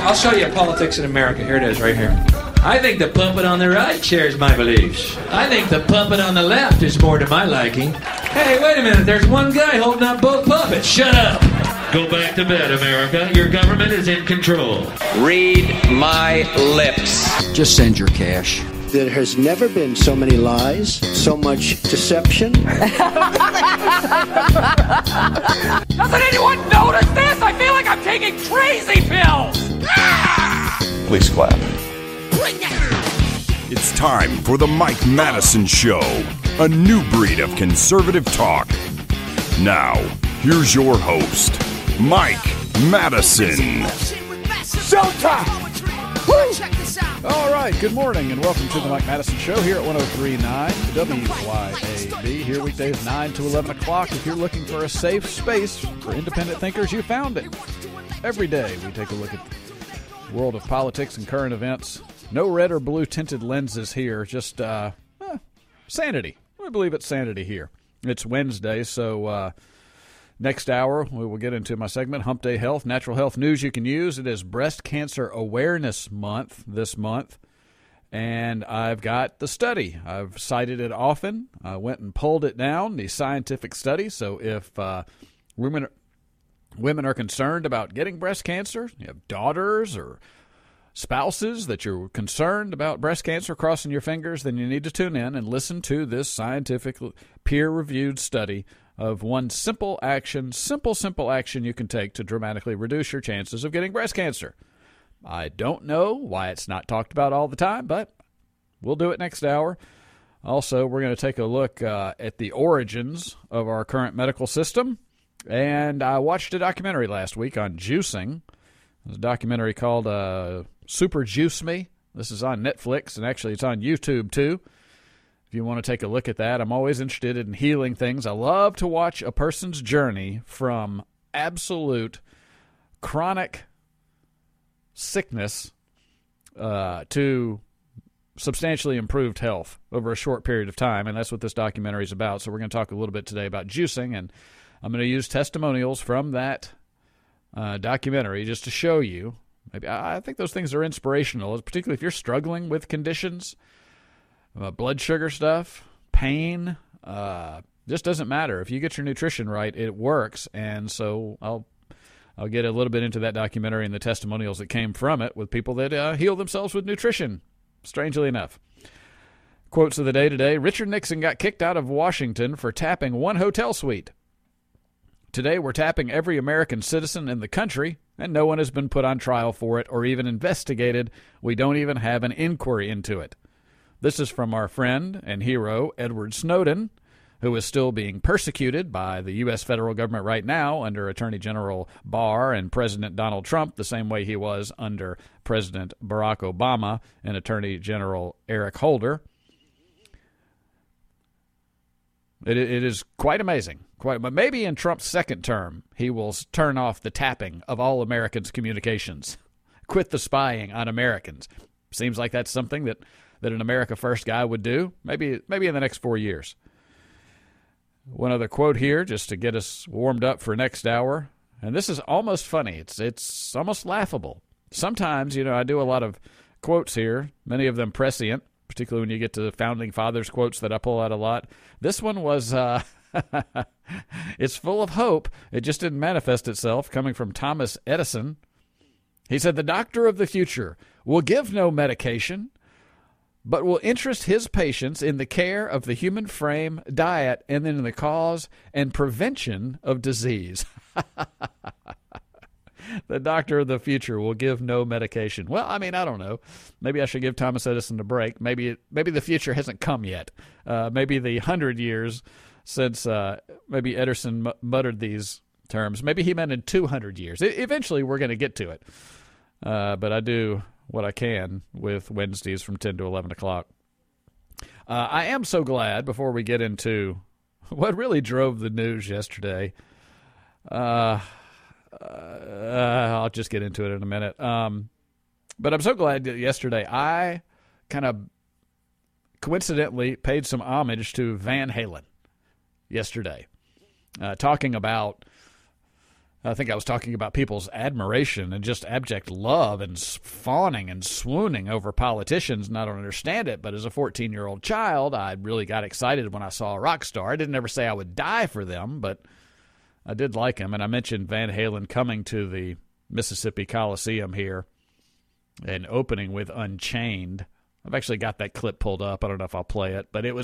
I'll show you politics in America. Here it is, right here. I think the puppet on the right shares my beliefs. I think the puppet on the left is more to my liking. Hey, wait a minute. There's one guy holding up both puppets. Shut up. Go back to bed, America. Your government is in control. Read my lips. Just send your cash. There has never been so many lies, so much deception. Doesn't anyone notice this? I feel like I'm taking crazy pills. Please clap. It's time for the Mike Madison Show, a new breed of conservative talk. Now, here's your host, Mike Madison. Showtime! Woo! All right, good morning and welcome to the Mike Madison Show here at 103.9 WYAB. Here weekdays 9 to 11 o'clock. If you're looking for a safe space for independent thinkers, you found it. Every day we take a look at the world of politics and current events. No red or blue tinted lenses here, just sanity. We believe it's sanity here. It's Wednesday, so next hour we will get into my segment, Hump Day Health, natural health news you can use. It is Breast Cancer Awareness Month this month, and I've got the study. I've cited it often. I went and pulled it down, the scientific study, so if women are concerned about getting breast cancer, you have daughters or spouses that you're concerned about breast cancer, crossing your fingers, then you need to tune in and listen to this scientific peer-reviewed study of one simple action you can take to dramatically reduce your chances of getting breast cancer. I don't know why it's not talked about all the time, but we'll do it next hour. Also, we're going to take a look at the origins of our current medical system, and I watched a documentary last week on juicing. There's a documentary called Super Juice Me. This is on Netflix, and actually it's on YouTube too. If you want to take a look at that, I'm always interested in healing things. I love to watch a person's journey from absolute chronic sickness to substantially improved health over a short period of time, and that's what this documentary is about. So we're going to talk a little bit today about juicing, and I'm going to use testimonials from that documentary just to show you. Maybe I think those things are inspirational, particularly if you're struggling with conditions, blood sugar stuff, pain. Just doesn't matter. If you get your nutrition right, it works. And so I'll get a little bit into that documentary and the testimonials that came from it with people that heal themselves with nutrition, strangely enough. Quotes of the day today: Richard Nixon got kicked out of Washington for tapping one hotel suite. Today we're tapping every American citizen in the country, and no one has been put on trial for it or even investigated. We don't even have an inquiry into it. This is from our friend and hero, Edward Snowden, who is still being persecuted by the U.S. federal government right now under Attorney General Barr and President Donald Trump, the same way he was under President Barack Obama and Attorney General Eric Holder. It is quite amazing. But maybe in Trump's second term, he will turn off the tapping of all Americans' communications. Quit the spying on Americans. Seems like that's something that an America First guy would do. Maybe in the next 4 years. One other quote here, just to get us warmed up for next hour. And this is almost funny. It's almost laughable. Sometimes, I do a lot of quotes here, many of them prescient, particularly when you get to the Founding Fathers quotes that I pull out a lot. This one was, it's full of hope. It just didn't manifest itself, coming from Thomas Edison. He said, "The doctor of the future will give no medication, but will interest his patients in the care of the human frame, diet, and then in the cause and prevention of disease." The doctor of the future will give no medication. Well, I don't know. Maybe I should give Thomas Edison a break. Maybe the future hasn't come yet. Maybe the 100 years since maybe Edison muttered these terms. Maybe he meant in 200 years. Eventually, we're going to get to it. But I do what I can with Wednesdays from 10 to 11 o'clock. I am so glad, before we get into what really drove the news yesterday, I'll just get into it in a minute. But I'm so glad that yesterday I kind of coincidentally paid some homage to Van Halen yesterday, talking about I think I was talking about people's admiration and just abject love and fawning and swooning over politicians, and I don't understand it. But as a 14-year-old child, I really got excited when I saw a rock star. I didn't ever say I would die for them, but I did like him. And I mentioned Van Halen coming to the Mississippi Coliseum here and opening with Unchained. I've actually got that clip pulled up. I don't know if I'll play it, but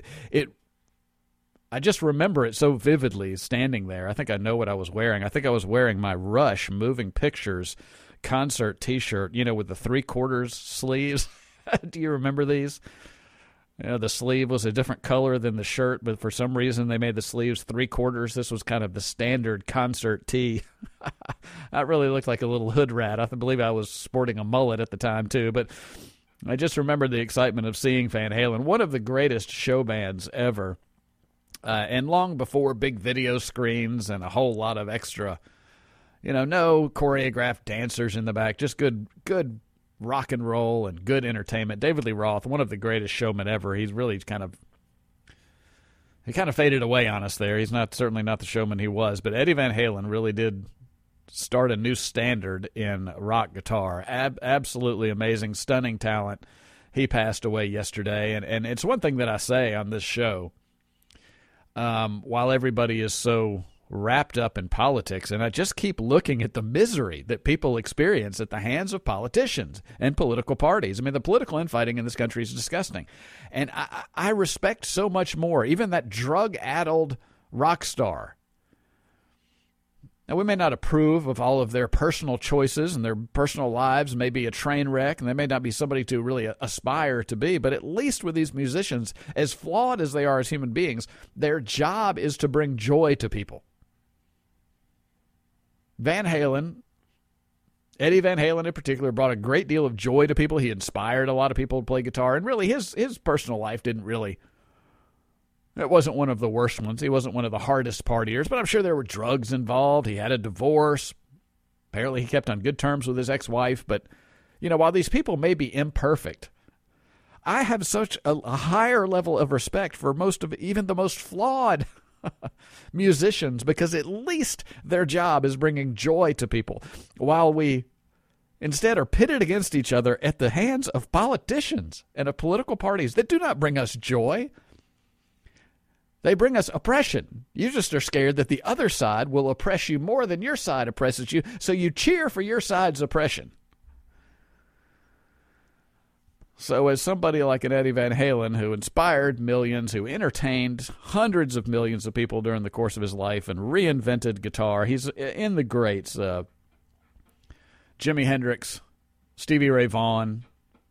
I just remember it so vividly standing there. I think I know what I was wearing. I think I was wearing my Rush Moving Pictures concert T-shirt, with the 3/4 sleeves. Do you remember these? The sleeve was a different color than the shirt, but for some reason they made the sleeves 3/4. This was kind of the standard concert tee. I really looked like a little hood rat. I believe I was sporting a mullet at the time too, but I just remember the excitement of seeing Van Halen, one of the greatest show bands ever. And long before big video screens and a whole lot of extra, no choreographed dancers in the back, just good rock and roll and good entertainment. David Lee Roth, one of the greatest showmen ever. He's really kind of faded away on us there. He's certainly not the showman he was, but Eddie Van Halen really did start a new standard in rock guitar. Absolutely amazing, stunning talent. He passed away yesterday, and it's one thing that I say on this show. While everybody is so wrapped up in politics, and I just keep looking at the misery that people experience at the hands of politicians and political parties. I mean, the political infighting in this country is disgusting. And I respect so much more, even that drug-addled rock star. Now, we may not approve of all of their personal choices, and their personal lives may be a train wreck, and they may not be somebody to really aspire to be, but at least with these musicians, as flawed as they are as human beings, their job is to bring joy to people. Van Halen, Eddie Van Halen in particular, brought a great deal of joy to people. He inspired a lot of people to play guitar, and really his personal life it wasn't one of the worst ones. He wasn't one of the hardest partiers, but I'm sure there were drugs involved. He had a divorce. Apparently he kept on good terms with his ex-wife. But, while these people may be imperfect, I have such a higher level of respect for even the most flawed musicians, because at least their job is bringing joy to people, while we instead are pitted against each other at the hands of politicians and of political parties that do not bring us joy. They bring us oppression. You just are scared that the other side will oppress you more than your side oppresses you, so you cheer for your side's oppression. So as somebody like an Eddie Van Halen, who inspired millions, who entertained hundreds of millions of people during the course of his life and reinvented guitar, he's in the greats. Jimi Hendrix, Stevie Ray Vaughan,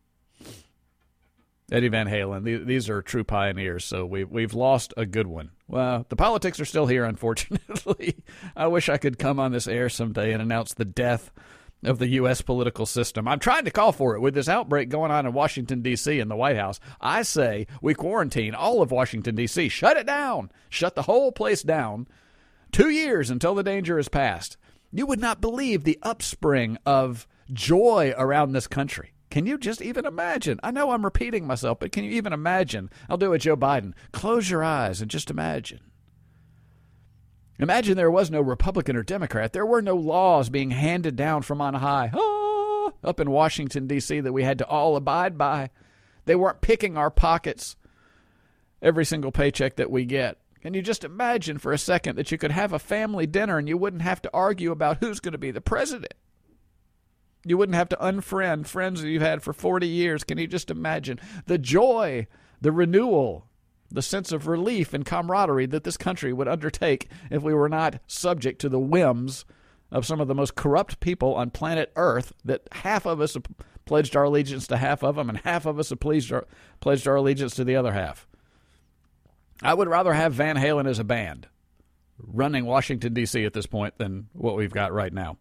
Eddie Van Halen. These are true pioneers, so we've lost a good one. Well, the politics are still here, unfortunately. I wish I could come on this air someday and announce the death of the U.S. political system. I'm trying to call for it. With this outbreak going on in Washington, D.C. and the White House, I say we quarantine all of Washington, D.C. Shut it down. Shut the whole place down. 2 years until the danger is past. You would not believe the upspring of joy around this country. Can you just even imagine? I know I'm repeating myself, but can you even imagine? I'll do it, Joe Biden. Close your eyes and just imagine. Imagine there was no Republican or Democrat. There were no laws being handed down from on high up in Washington, D.C. that we had to all abide by. They weren't picking our pockets every single paycheck that we get. Can you just imagine for a second that you could have a family dinner and you wouldn't have to argue about who's going to be the president? You wouldn't have to unfriend friends that you've had for 40 years. Can you just imagine the joy, the renewal, the sense of relief and camaraderie that this country would undertake if we were not subject to the whims of some of the most corrupt people on planet Earth, that half of us have pledged our allegiance to half of them and half of us have pledged our allegiance to the other half? I would rather have Van Halen as a band running Washington, D.C. at this point than what we've got right now.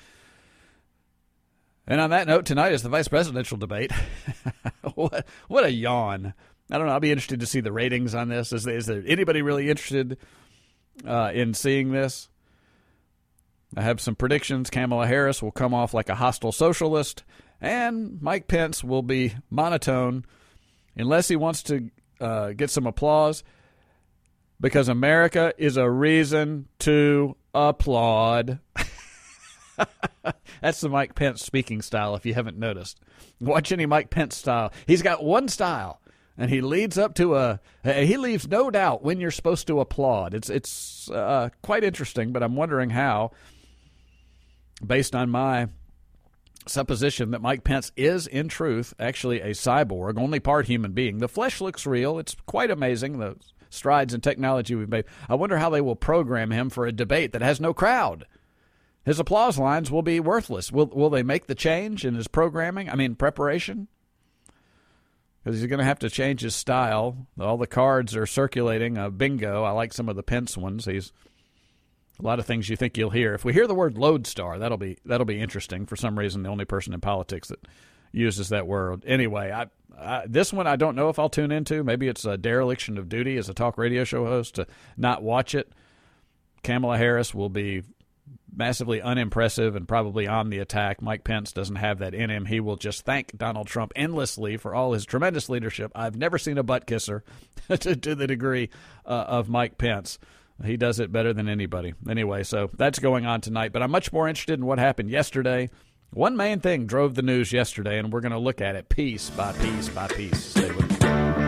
And on that note, tonight is the vice presidential debate. What a yawn. I don't know. I'll be interested to see the ratings on this. Is there anybody really interested in seeing this? I have some predictions. Kamala Harris will come off like a hostile socialist, and Mike Pence will be monotone unless he wants to get some applause, because America is a reason to applaud. That's the Mike Pence speaking style, if you haven't noticed. Watch any Mike Pence style. He's got one style, and he leads up to he leaves no doubt when you're supposed to applaud. It's quite interesting, but I'm wondering how, based on my supposition that Mike Pence is, in truth, actually a cyborg, only part human being. The flesh looks real. It's quite amazing, the strides in technology we've made. I wonder how they will program him for a debate that has no crowd. His applause lines will be worthless. Will they make the change in his preparation? Because he's going to have to change his style. All the cards are circulating. Bingo. I like some of the Pence ones. A lot of things you think you'll hear. If we hear the word lodestar, that'll be interesting. For some reason, the only person in politics that uses that word. Anyway, this one I don't know if I'll tune into. Maybe it's a dereliction of duty as a talk radio show host to not watch it. Kamala Harris will be massively unimpressive and probably on the attack. Mike Pence doesn't have that in him. He will just thank Donald Trump endlessly for all his tremendous leadership. I've never seen a butt kisser to the degree of Mike Pence. He does it better than anybody. Anyway, so that's going on tonight. But I'm much more interested in what happened yesterday. One main thing drove the news yesterday, and we're going to look at it piece by piece by piece. Stay with me.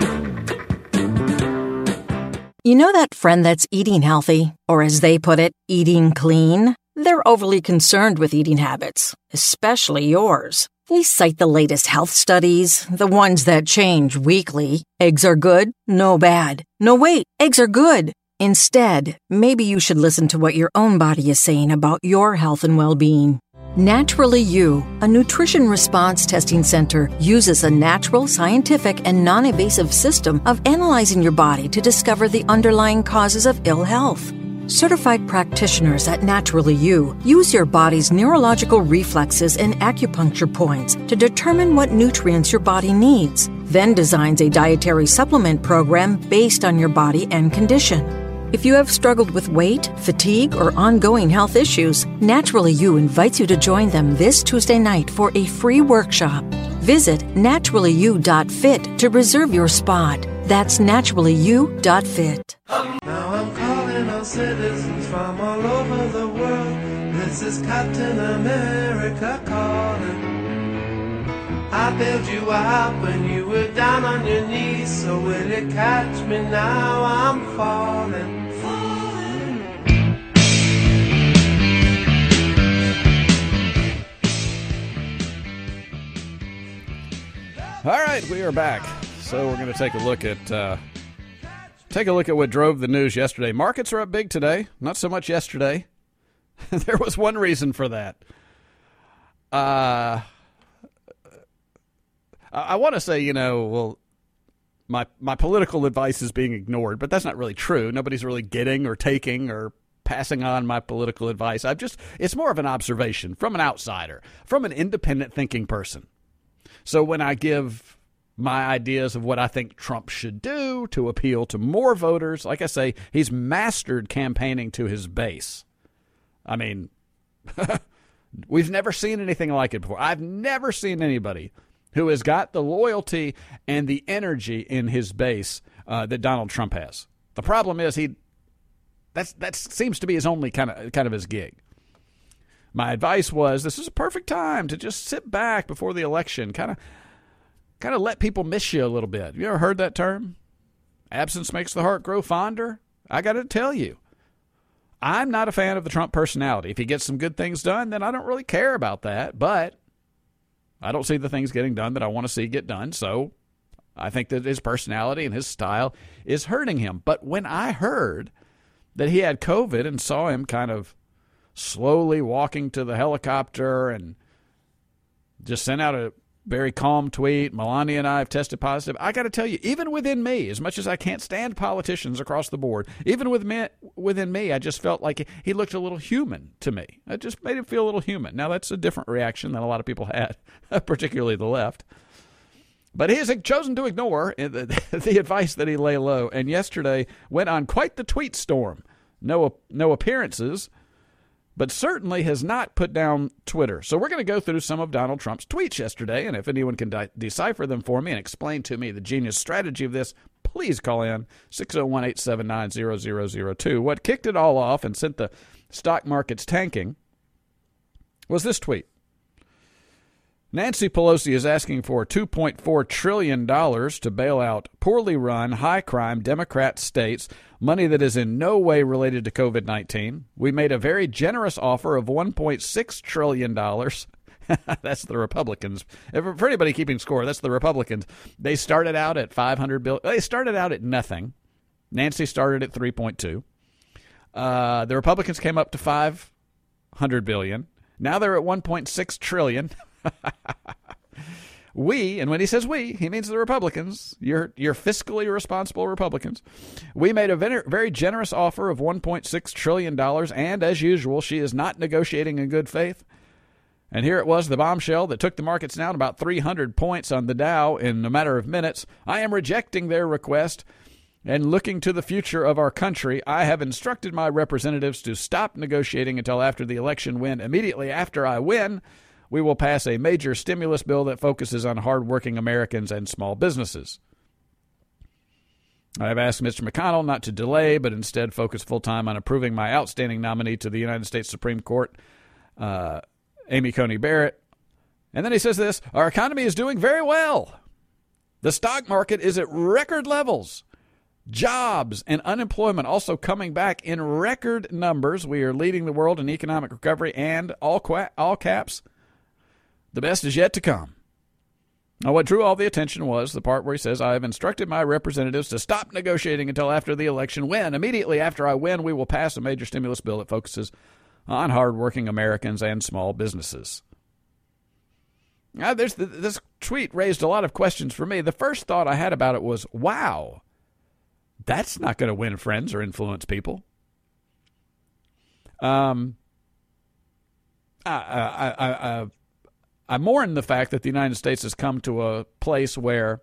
You know that friend that's eating healthy, or as they put it, eating clean? They're overly concerned with eating habits, especially yours. They cite the latest health studies, the ones that change weekly. Eggs are good, no bad. No, wait, eggs are good. Instead, maybe you should listen to what your own body is saying about your health and well-being. Naturally You, a nutrition response testing center, uses a natural, scientific, and non-invasive system of analyzing your body to discover the underlying causes of ill health. Certified practitioners at Naturally You use your body's neurological reflexes and acupuncture points to determine what nutrients your body needs, then designs a dietary supplement program based on your body and condition. If you have struggled with weight, fatigue, or ongoing health issues, Naturally You invites you to join them this Tuesday night for a free workshop. Visit naturallyu.fit to reserve your spot. That's naturallyu.fit. Now I'm calling on citizens from all over the world. This is Captain America calling. I bailed you out when you were down on your knees. So will you catch me now? I'm falling. All right, we are back. So we're going to take a look at what drove the news yesterday. Markets are up big today. Not so much yesterday. There was one reason for that. I want to say, my political advice is being ignored, but that's not really true. Nobody's really getting or taking or passing on my political advice. It's more of an observation from an outsider, from an independent thinking person. So when I give my ideas of what I think Trump should do to appeal to more voters, like I say, he's mastered campaigning to his base. I mean, we've never seen anything like it before. I've never seen anybody who has got the loyalty and the energy in his base that Donald Trump has. The problem is that seems to be his only kind of his gig. My advice was this is a perfect time to just sit back before the election, kind of let people miss you a little bit. You ever heard that term? Absence makes the heart grow fonder. I got to tell you, I'm not a fan of the Trump personality. If he gets some good things done, then I don't really care about that. But I don't see the things getting done that I want to see get done. So I think that his personality and his style is hurting him. But when I heard that he had COVID and saw him kind of slowly walking to the helicopter and just sent out a very calm tweet, Melania and I have tested positive. I got to tell you, even within me, as much as I can't stand politicians across the board, even within me, I just felt like he looked a little human to me. It just made him feel a little human. Now, that's a different reaction than a lot of people had, particularly the left. But he has chosen to ignore the advice that he lay low, and yesterday went on quite the tweet storm. No appearances, but certainly has not put down Twitter. So we're going to go through some of Donald Trump's tweets yesterday, and if anyone can decipher them for me and explain to me the genius strategy of this, please call in 601-879-0002. What kicked it all off and sent the stock markets tanking was this tweet. Nancy Pelosi is asking for $2.4 trillion to bail out poorly run, high-crime Democrat states, money that is in no way related to COVID-19. We made a very generous offer of $1.6 trillion. That's the Republicans. For anybody keeping score, that's the Republicans. They started out at $500 billion. They started out at nothing. Nancy started at 3.2. The Republicans came up to $500 billion. Now they're at $1.6 trillion. We, and when he says we, he means the Republicans, your fiscally responsible Republicans. We made a very generous offer of $1.6 trillion, and as usual, she is not negotiating in good faith. And here it was, the bombshell that took the markets down about 300 points on the Dow in a matter of minutes. I am rejecting their request and looking to the future of our country. I have instructed my representatives to stop negotiating until after the election, when immediately after I win, we will pass a major stimulus bill that focuses on hardworking Americans and small businesses. I have asked Mr. McConnell not to delay, but instead focus full-time on approving my outstanding nominee to the United States Supreme Court, Amy Coney Barrett. And then he says this, our economy is doing very well. The stock market is at record levels. Jobs and unemployment also coming back in record numbers. We are leading the world in economic recovery, and all caps, the best is yet to come. Now, what drew all the attention was the part where he says, I have instructed my representatives to stop negotiating until after the election, when immediately after I win, we will pass a major stimulus bill that focuses on hardworking Americans and small businesses. Now, this tweet raised a lot of questions for me. The first thought I had about it was, wow, that's not going to win friends or influence people. I mourn the fact that the United States has come to a place where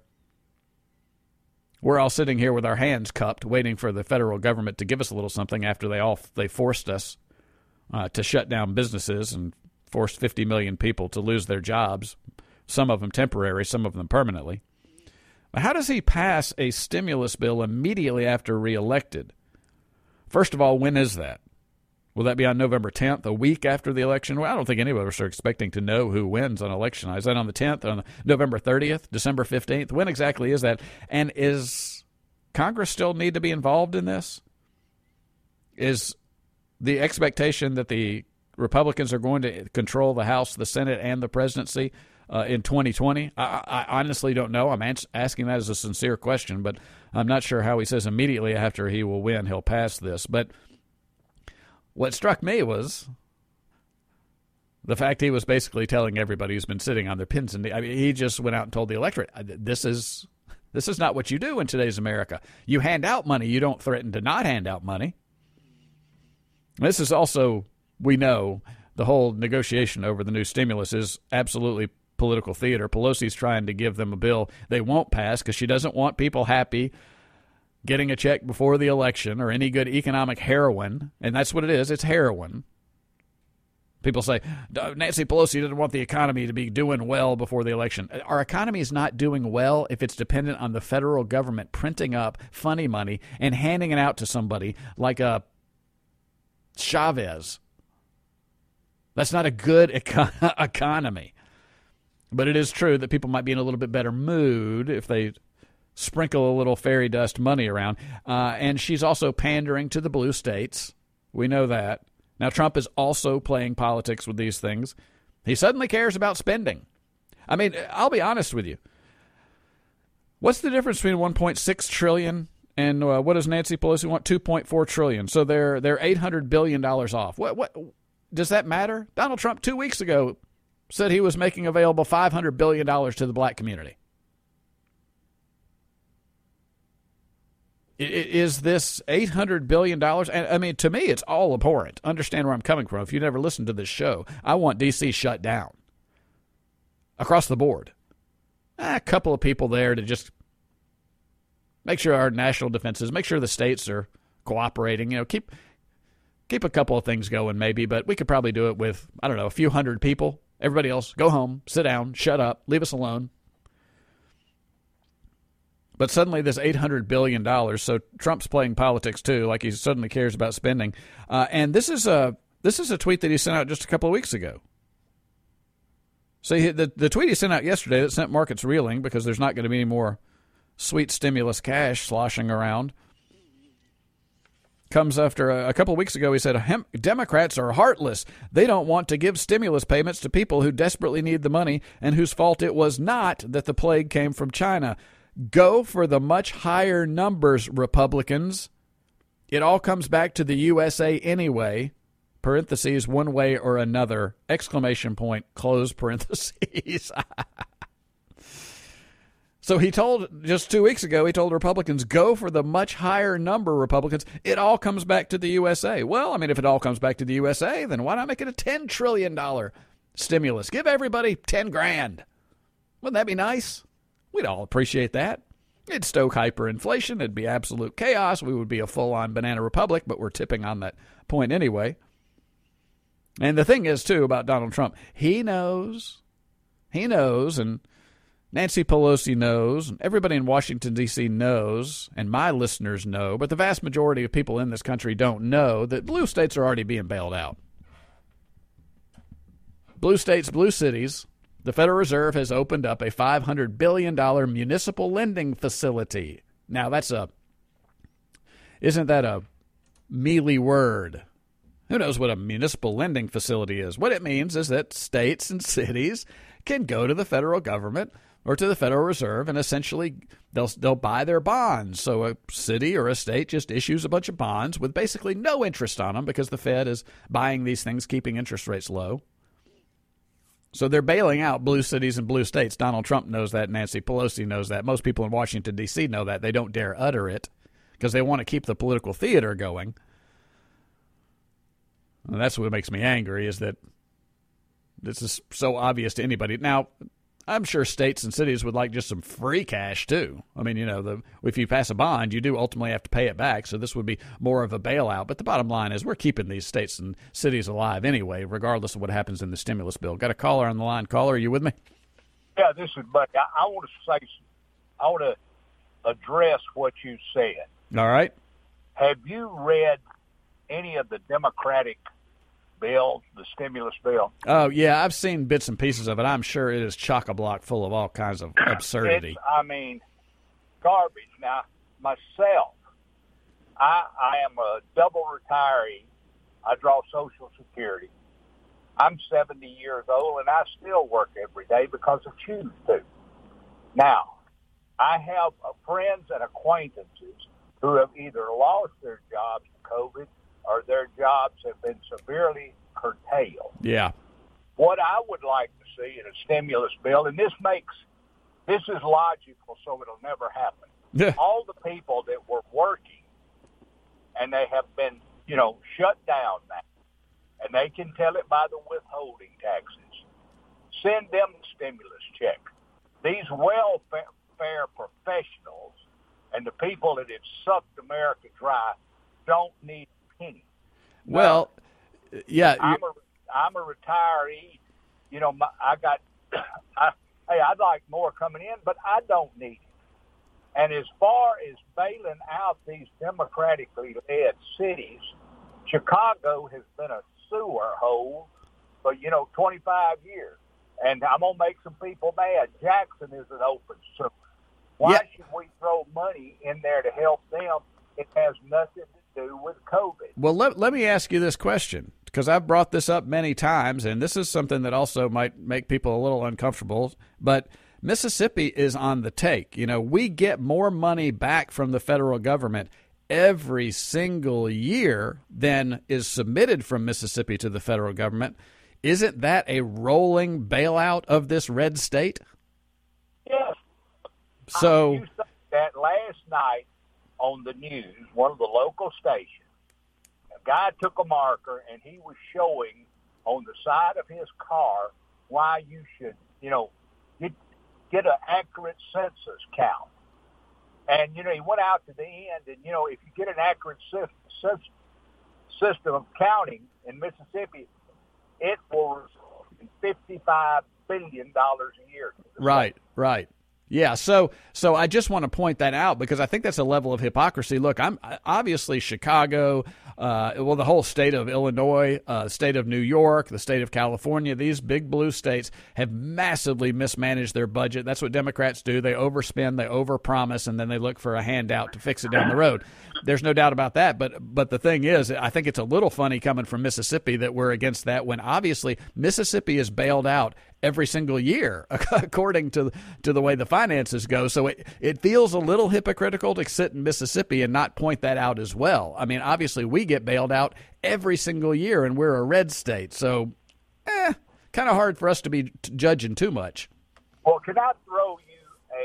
we're all sitting here with our hands cupped, waiting for the federal government to give us a little something after they forced us to shut down businesses and forced 50 million people to lose their jobs, some of them temporary, some of them permanently. How does he pass a stimulus bill immediately after reelected? First of all, when is that? Will that be on November 10th, a week after the election? Well, I don't think any of us are expecting to know who wins on election night. Is that on the 10th, on November 30th, December 15th? When exactly is that? And is Congress still need to be involved in this? Is the expectation that the Republicans are going to control the House, the Senate, and the presidency in 2020? I honestly don't know. I'm asking that as a sincere question, but I'm not sure how he says immediately after he will win he'll pass this. But what struck me was the fact he was basically telling everybody who's been sitting on their pins and he just went out and told the electorate, this is not what you do in today's America. You hand out money. You don't threaten to not hand out money. This is also, we know, the whole negotiation over the new stimulus is absolutely political theater. Pelosi's trying to give them a bill they won't pass because she doesn't want people happy getting a check before the election or any good economic heroin. And that's what it is. It's heroin. People say, Nancy Pelosi doesn't want the economy to be doing well before the election. Our economy is not doing well if it's dependent on the federal government printing up funny money and handing it out to somebody like a Chavez. That's not a good economy. But it is true that people might be in a little bit better mood if they sprinkle a little fairy dust money around. And she's also pandering to the blue states. We know that. Now, Trump is also playing politics with these things. He suddenly cares about spending. I mean, I'll be honest with you. What's the difference between $1.6 trillion and what does Nancy Pelosi want? $2.4 trillion. So they're $800 billion off. What does that matter? Donald Trump 2 weeks ago said he was making available $500 billion to the black community. Is this $800 billion? And I mean, to me, it's all abhorrent. Understand where I'm coming from. If you never listened to this show, I want D.C. shut down across the board. A couple of people there to just make sure our national defenses, make sure the states are cooperating. You know, keep a couple of things going maybe, but we could probably do it with, I don't know, a few hundred people. Everybody else, go home, sit down, shut up, leave us alone. But suddenly this $800 billion, so Trump's playing politics too, like he suddenly cares about spending. And this is a tweet that he sent out just a couple of weeks ago. So the tweet he sent out yesterday that sent markets reeling because there's not going to be any more sweet stimulus cash sloshing around comes after a couple of weeks ago. He said, Democrats are heartless. They don't want to give stimulus payments to people who desperately need the money and whose fault it was not that the plague came from China. Go for the much higher numbers, Republicans. It all comes back to the USA anyway. Parentheses, one way or another, exclamation point, close parentheses. So he told, just 2 weeks ago, he told Republicans, go for the much higher number, Republicans. It all comes back to the USA. Well, I mean, if it all comes back to the USA, then why not make it a $10 trillion stimulus? Give everybody $10 grand. Wouldn't that be nice? We'd all appreciate that. It'd stoke hyperinflation. It'd be absolute chaos. We would be a full-on banana republic, but we're tipping on that point anyway. And the thing is, too, about Donald Trump, he knows, and Nancy Pelosi knows, and everybody in Washington, D.C. knows, and my listeners know, but the vast majority of people in this country don't know that blue states are already being bailed out. Blue states, blue cities. The Federal Reserve has opened up a $500 billion municipal lending facility. Now, isn't that a mealy word? Who knows what a municipal lending facility is? What it means is that states and cities can go to the federal government or to the Federal Reserve and essentially they'll buy their bonds. So a city or a state just issues a bunch of bonds with basically no interest on them because the Fed is buying these things, keeping interest rates low. So they're bailing out blue cities and blue states. Donald Trump knows that. Nancy Pelosi knows that. Most people in Washington, D.C. know that. They don't dare utter it because they want to keep the political theater going. And that's what makes me angry, is that this is so obvious to anybody. Now, I'm sure states and cities would like just some free cash, too. I mean, if you pass a bond, you do ultimately have to pay it back, so this would be more of a bailout. But the bottom line is we're keeping these states and cities alive anyway, regardless of what happens in the stimulus bill. Got a caller on the line. Caller, are you with me? Yeah, this is Buddy. I want to address what you said. All right. Have you read any of the Democratic bill, the stimulus bill? Oh, yeah, I've seen bits and pieces of it. I'm sure it is chock-a-block full of all kinds of absurdity. Garbage. Now, myself, I am a double retiree. I draw Social Security. I'm 70 years old, and I still work every day because I choose to. Now, I have friends and acquaintances who have either lost their jobs to COVID or their jobs have been severely curtailed. Yeah. What I would like to see in a stimulus bill, and this is logical, so it'll never happen. Yeah. All the people that were working and they have been, shut down now, and they can tell it by the withholding taxes, send them the stimulus check. These welfare professionals and the people that have sucked America dry don't need a penny. Well, yeah. I'm a retiree. I'd like more coming in, but I don't need it. And as far as bailing out these democratically led cities, Chicago has been a sewer hole for, 25 years. And I'm going to make some people mad. Jackson is an open sewer. Why should we throw money in there to help them? It has nothing to do with COVID. Well, let me ask you this question, because I've brought this up many times, and this is something that also might make people a little uncomfortable, but Mississippi is on the take. We get more money back from the federal government every single year than is submitted from Mississippi to the federal government. Isn't that a rolling bailout of this red state? Yes. So you said that last night on the news, one of the local stations, a guy took a marker and he was showing on the side of his car why you should, get an accurate census count. And, he went out to the end and, if you get an accurate system of counting in Mississippi, it will result in $55 billion a year. Right. Yeah, so I just want to point that out because I think that's a level of hypocrisy. Look, I'm obviously Chicago, the whole state of Illinois, state of New York, the state of California, these big blue states have massively mismanaged their budget. That's what Democrats do. They overspend, they overpromise, and then they look for a handout to fix it down the road. There's no doubt about that. But the thing is, I think it's a little funny coming from Mississippi that we're against that when obviously Mississippi is bailed out every single year, according to the way the finances go. So it feels a little hypocritical to sit in Mississippi and not point that out as well. I mean, obviously we get bailed out every single year, and we're a red state. So, kind of hard for us to be judging too much. Well, can I throw you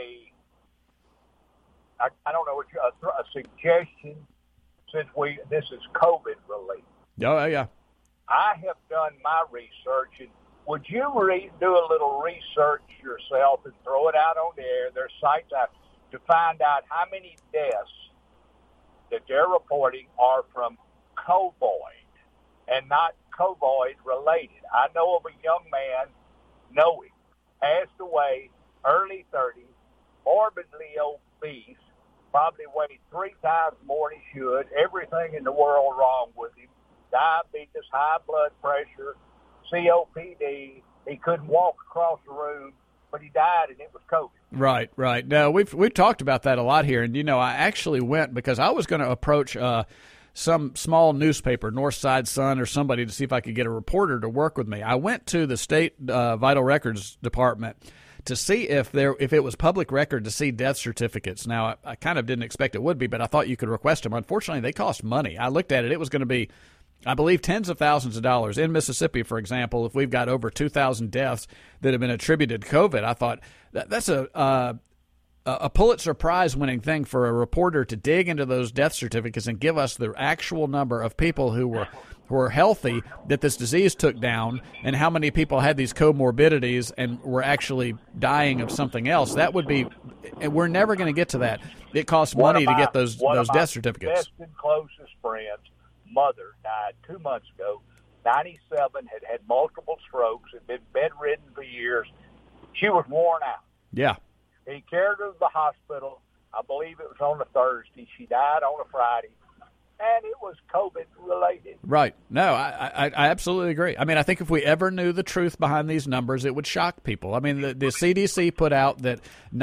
I don't know, a suggestion since this is COVID related? Oh, yeah. I have done my research, and would you do a little research yourself and throw it out on the air? There's sites out to find out how many deaths that they're reporting are from COVID and not COVID related. I know of a young man, Noe, passed away, early 30s, morbidly obese, probably weighed 3 times more than he should, everything in the world wrong with him, diabetes, high blood pressure, COPD. He couldn't walk across the room, but he died, and it was COVID. Right. No, we've talked about that a lot here, and I actually went because I was going to approach some small newspaper, Northside Sun or somebody, to see if I could get a reporter to work with me. I went to the state vital records department to see if it was public record to see death certificates. Now, I kind of didn't expect it would be, but I thought you could request them. Unfortunately, they cost money. I looked at it. It was going to be, I believe, tens of thousands of dollars. In Mississippi, for example, if we've got over 2,000 deaths that have been attributed to COVID, I thought that's a Pulitzer Prize-winning thing for a reporter to dig into those death certificates and give us the actual number of people who were healthy that this disease took down and how many people had these comorbidities and were actually dying of something else. That would be – and we're never going to get to that. It costs money to get those death certificates. Best and closest friends' mother died 2 months ago, 97, had multiple strokes, had been bedridden for years. She was worn out. Yeah. He carried her to the hospital. I believe it was on a Thursday. She died on a Friday, and it was COVID-related. Right. No, I absolutely agree. I mean, I think if we ever knew the truth behind these numbers, it would shock people. I mean, the CDC put out that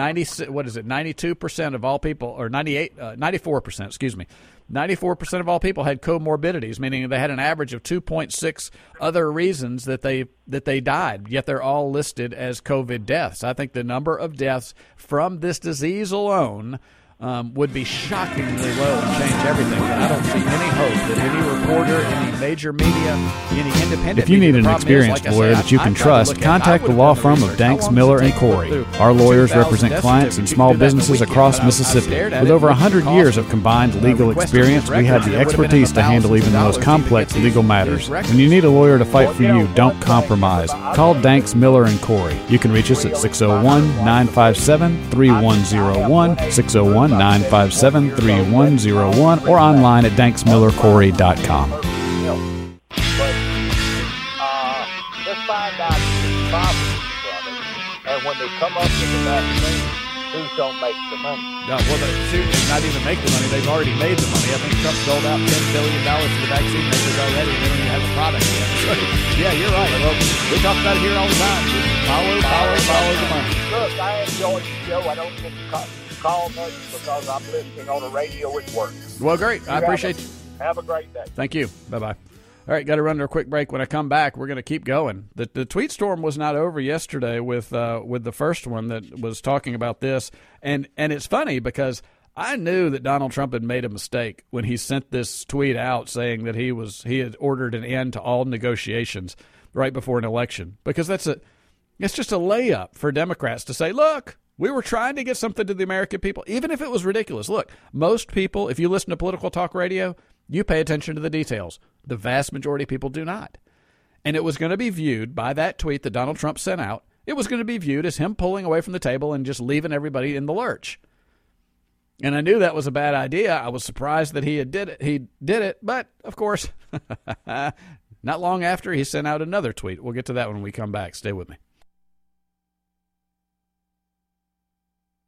92% of all people, or 94%, excuse me, 94% of all people had comorbidities, meaning they had an average of 2.6 other reasons that they died, yet they're all listed as COVID deaths. I think the number of deaths from this disease alone would be shockingly low and change everything. But I don't see any hope that any reporter, any major media, any independent If you need an experienced lawyer that you can trust, contact the law firm of Danks, Miller & Corey. Our lawyers represent clients and small businesses across Mississippi. With over 100 years of combined legal experience, we have the expertise to handle even the most complex legal matters. When you need a lawyer to fight for you, don't compromise. Call Danks, Miller & Corey. You can reach us at 601-957-3101, 601-957-3101, or online at danksmillercorey.com. But let's find out the problem from it, and when they come up with the vaccine, who's going to make the money? No, well, not even make the money. They've already made the money. I think Trump sold out $10 billion to the vaccine makers already, and they don't even have a product yet. So, yeah, you're right. Well, we talk about it here all the time. Follow the money. Look, I enjoy the show. I don't get to call much because I'm listening on the radio at work. Well, great. I appreciate you. Have a great day. Thank you. Bye-bye. All right, got to run to a quick break. When I come back, we're going to keep going. The tweet storm was not over yesterday with the first one that was talking about this. And it's funny because I knew that Donald Trump had made a mistake when he sent this tweet out saying that he had ordered an end to all negotiations right before an election, because it's just a layup for Democrats to say, look, we were trying to get something to the American people, even if it was ridiculous. Look, most people, if you listen to political talk radio, you pay attention to the details. The vast majority of people do not. And it was going to be viewed by that tweet that Donald Trump sent out, it was going to be viewed as him pulling away from the table and just leaving everybody in the lurch. And I knew that was a bad idea. I was surprised that he did it, but of course, not long after, he sent out another tweet. We'll get to that when we come back. Stay with me.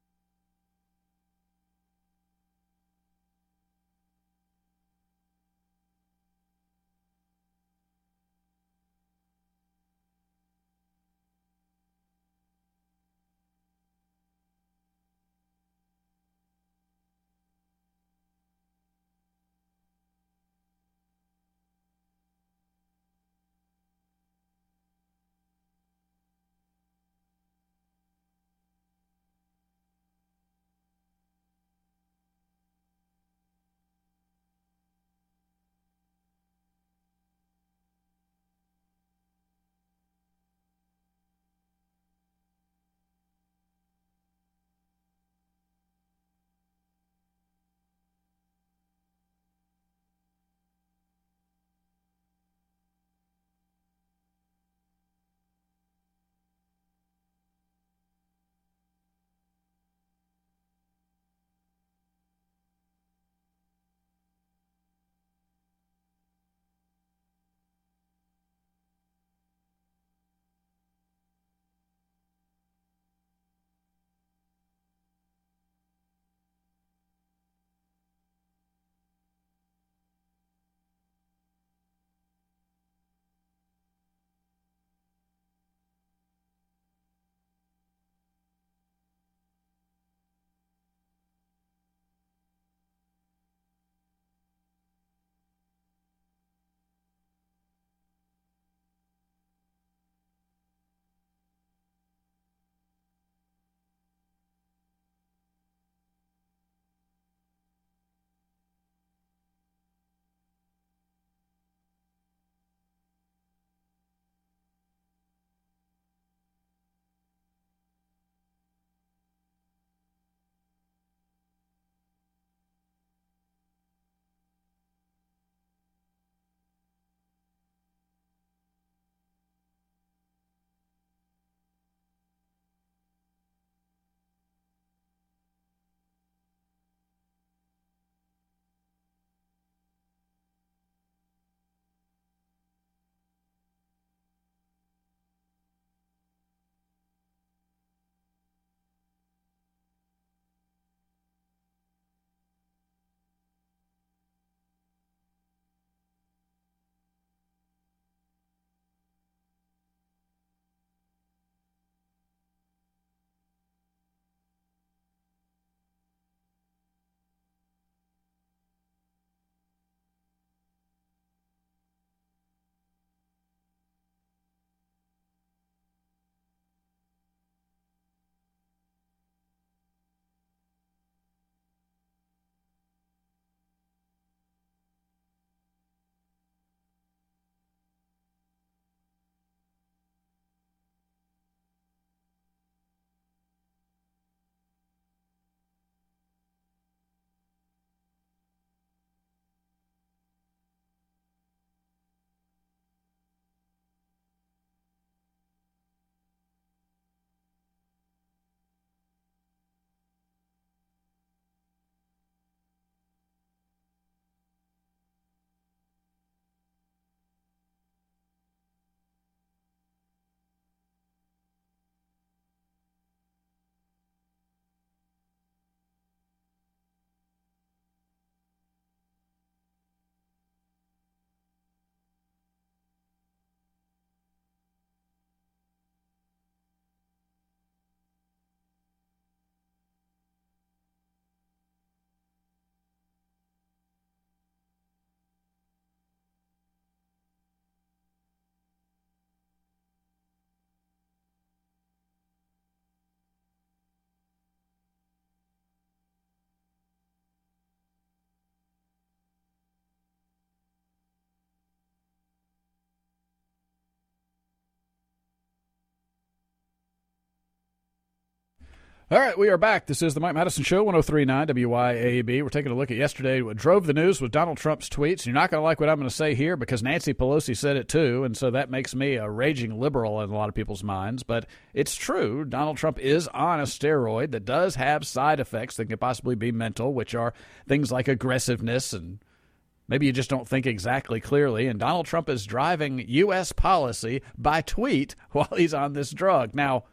All right, we are back. This is the Mike Madison Show, 103.9 WYAB. We're taking a look at yesterday. What drove the news was Donald Trump's tweets. You're not going to like what I'm going to say here because Nancy Pelosi said it too, and so that makes me a raging liberal in a lot of people's minds. But it's true. Donald Trump is on a steroid that does have side effects that could possibly be mental, which are things like aggressiveness and maybe you just don't think exactly clearly. And Donald Trump is driving U.S. policy by tweet while he's on this drug. Now,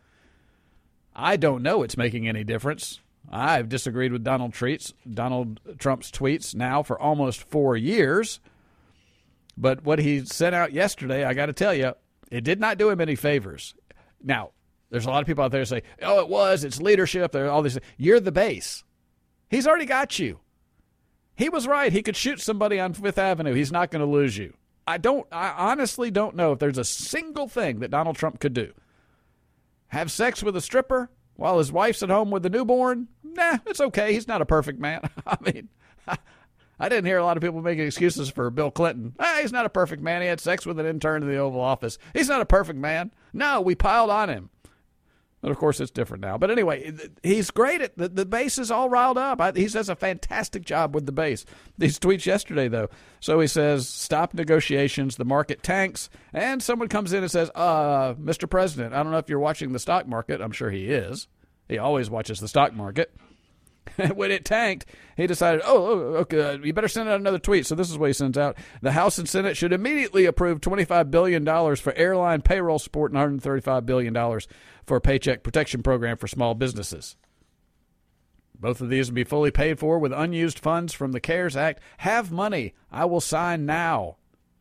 I don't know it's making any difference. I've disagreed with Donald Trump's tweets now for almost 4 years. But what he sent out yesterday, I got to tell you, it did not do him any favors. Now, there's a lot of people out there who say, it's leadership. There's all this. You're the base. He's already got you. He was right. He could shoot somebody on Fifth Avenue. He's not going to lose you. I honestly don't know if there's a single thing that Donald Trump could do. Have sex with a stripper while his wife's at home with a newborn? Nah, it's okay. He's not a perfect man. I mean, I didn't hear a lot of people making excuses for Bill Clinton. He's not a perfect man. He had sex with an intern in the Oval Office. He's not a perfect man. No, we piled on him. But, of course, it's different now. But anyway, he's great at the base is all riled up. He does a fantastic job with the base. These tweets yesterday, though. So he says, stop negotiations. The market tanks. And someone comes in and says, Mr. President, I don't know if you're watching the stock market. I'm sure he is. He always watches the stock market. When it tanked, he decided, okay, you better send out another tweet. So this is what he sends out. The House and Senate should immediately approve $25 billion for airline payroll support and $135 billion for a paycheck protection program for small businesses. Both of these will be fully paid for with unused funds from the CARES Act. Have money. I will sign now.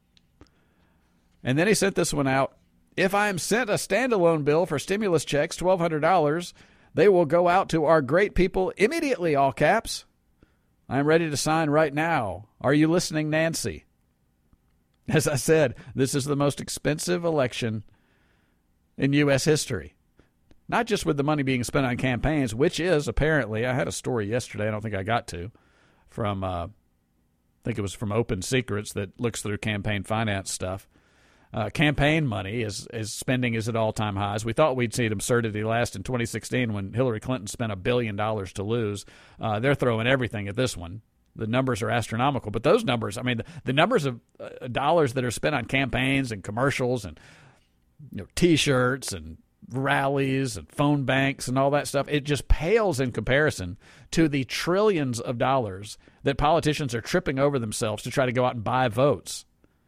And then he sent this one out. If I am sent a standalone bill for stimulus checks, $1,200, they will go out to our great people immediately, all caps. I am ready to sign right now. Are you listening, Nancy? As I said, this is the most expensive election in U.S. history. Not just with the money being spent on campaigns, which is apparently, I had a story yesterday, I don't think I got to, from, I think it was from Open Secrets that looks through campaign finance stuff. Campaign money is spending is at all-time highs. We thought we'd see an absurdity last in 2016 when Hillary Clinton spent $1 billion to lose. They're throwing everything at this one. The numbers are astronomical. But those numbers, I mean, the numbers of dollars that are spent on campaigns and commercials and T-shirts and rallies and phone banks and all that stuff, it just pales in comparison to the trillions of dollars that politicians are tripping over themselves to try to go out and buy votes.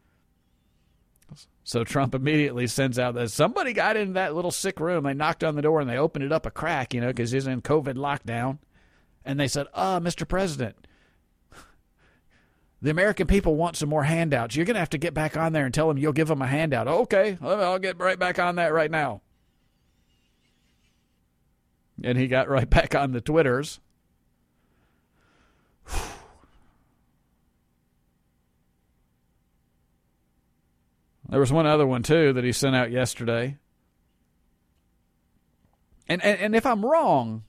So Trump immediately sends out that somebody got in that little sick room. They knocked on the door and they opened it up a crack, because he's in COVID lockdown. And they said, Mr. President, the American people want some more handouts. You're going to have to get back on there and tell them you'll give them a handout. Okay, I'll get right back on that right now. And he got right back on the Twitters. There was one other one, too, that he sent out yesterday. And if I'm wrong,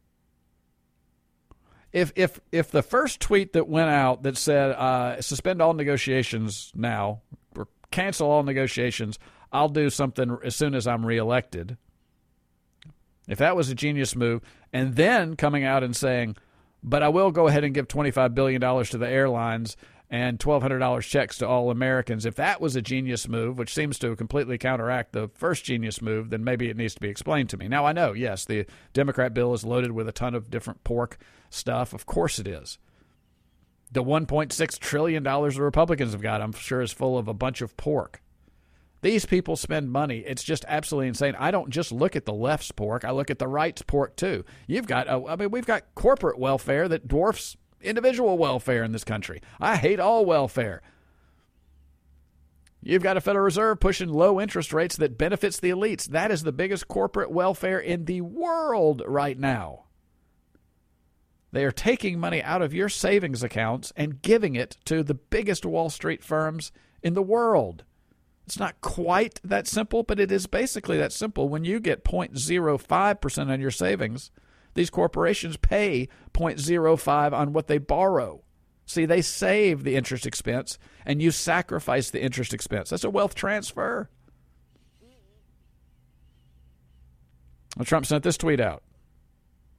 if the first tweet that went out that said, suspend all negotiations now, or cancel all negotiations, I'll do something as soon as I'm reelected, if that was a genius move, and then coming out and saying, but I will go ahead and give $25 billion to the airlines and $1,200 checks to all Americans. If that was a genius move, which seems to completely counteract the first genius move, then maybe it needs to be explained to me. Now, I know, yes, the Democrat bill is loaded with a ton of different pork stuff. Of course it is. The $1.6 trillion the Republicans have got, I'm sure, is full of a bunch of pork. These people spend money. It's just absolutely insane. I don't just look at the left's pork. I look at the right's pork, too. We've got corporate welfare that dwarfs individual welfare in this country. I hate all welfare. You've got a Federal Reserve pushing low interest rates that benefits the elites. That is the biggest corporate welfare in the world right now. They are taking money out of your savings accounts and giving it to the biggest Wall Street firms in the world. It's not quite that simple, but it is basically that simple. When you get 0.05% on your savings, these corporations pay 0.05 on what they borrow. See, they save the interest expense, and you sacrifice the interest expense. That's a wealth transfer. Well, Trump sent this tweet out.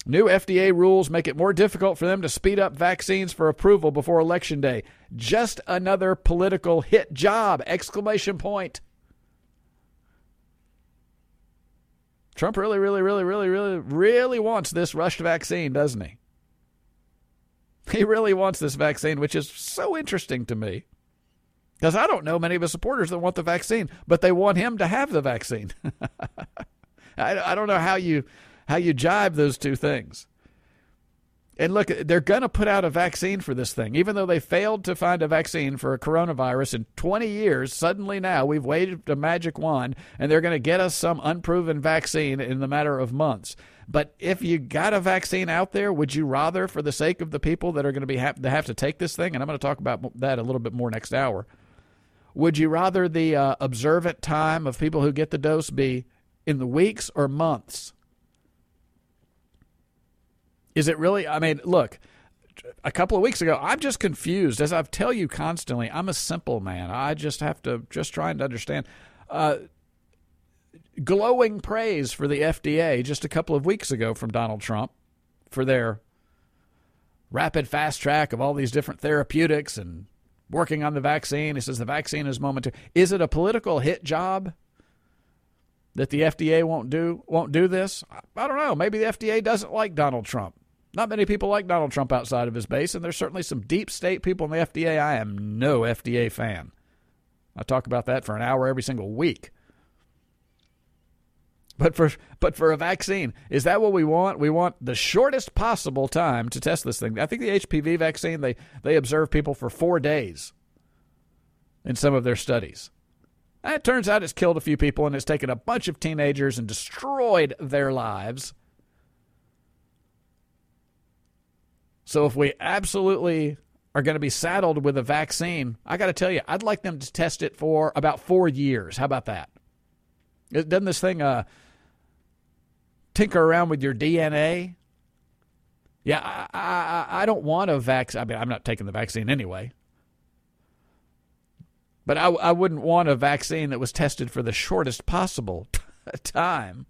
New FDA rules make it more difficult for them to speed up vaccines for approval before Election Day. Just another political hit job! ! Trump really wants this rushed vaccine, doesn't he? He really wants this vaccine, which is so interesting to me. Because I don't know many of his supporters that want the vaccine, but they want him to have the vaccine. I don't know how you jibe those two things. And look, they're going to put out a vaccine for this thing. Even though they failed to find a vaccine for a coronavirus in 20 years, suddenly now we've waved a magic wand, and they're going to get us some unproven vaccine in the matter of months. But if you got a vaccine out there, would you rather, for the sake of the people that are going to have to take this thing, and I'm going to talk about that a little bit more next hour, would you rather the observant time of people who get the dose be in the weeks or months? Is it really? I mean, look, a couple of weeks ago, I'm just confused. As I tell you constantly, I'm a simple man. I just have to trying to understand. Glowing praise for the FDA just a couple of weeks ago from Donald Trump for their rapid fast track of all these different therapeutics and working on the vaccine. He says the vaccine is momentary. Is it a political hit job that the FDA won't do this? I don't know. Maybe the FDA doesn't like Donald Trump. Not many people like Donald Trump outside of his base, and there's certainly some deep state people in the FDA. I am no FDA fan. I talk about that for an hour every single week. But for a vaccine, is that what we want? We want the shortest possible time to test this thing. I think the HPV vaccine, they observe people for 4 days in some of their studies. And it turns out it's killed a few people, and it's taken a bunch of teenagers and destroyed their lives. So if we absolutely are going to be saddled with a vaccine, I got to tell you, I'd like them to test it for about 4 years. How about that? Doesn't this thing tinker around with your DNA? Yeah, I don't want a vaccine. I mean, I'm not taking the vaccine anyway. But I wouldn't want a vaccine that was tested for the shortest possible time.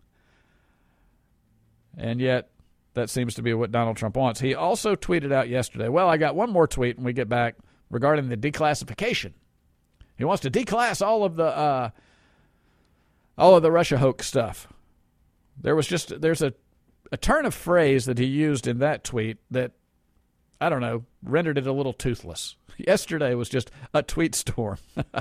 And yet, that seems to be what Donald Trump wants. He also tweeted out yesterday, well, I got one more tweet when we get back regarding the declassification. He wants to declass all of the Russia hoax stuff. There's a turn of phrase that he used in that tweet that, I don't know, rendered it a little toothless. Yesterday was just a tweet storm.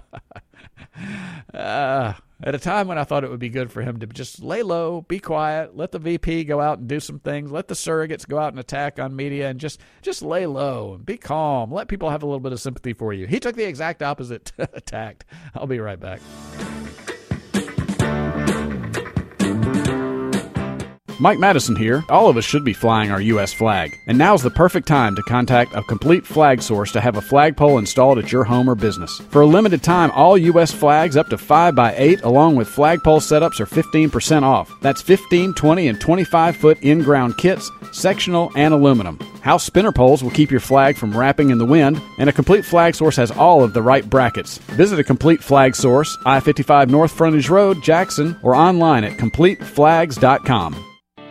At a time when I thought it would be good for him to just lay low, be quiet, let the VP go out and do some things, let the surrogates go out and attack on media, and just lay low and be calm. Let people have a little bit of sympathy for you. He took the exact opposite tact. I'll be right back. Mike Madison here. All of us should be flying our U.S. flag, and now's the perfect time to contact a complete flag source to have a flagpole installed at your home or business. For a limited time, all U.S. flags up to 5x8 along with flagpole setups are 15% off. That's 15, 20, and 25-foot in-ground kits, sectional, and aluminum. House spinner poles will keep your flag from wrapping in the wind, and a complete flag source has all of the right brackets. Visit a complete flag source, I-55 North Frontage Road, Jackson, or online at CompleteFlags.com.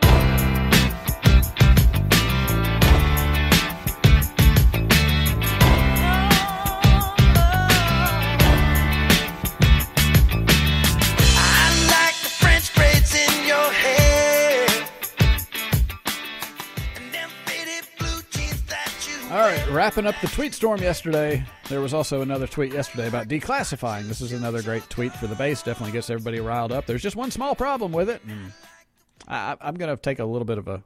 Wrapping up the tweet storm yesterday, there was also another tweet yesterday about declassifying. This is another great tweet for the base. Definitely gets everybody riled up. There's just one small problem with it. And I'm going to take a little bit of a...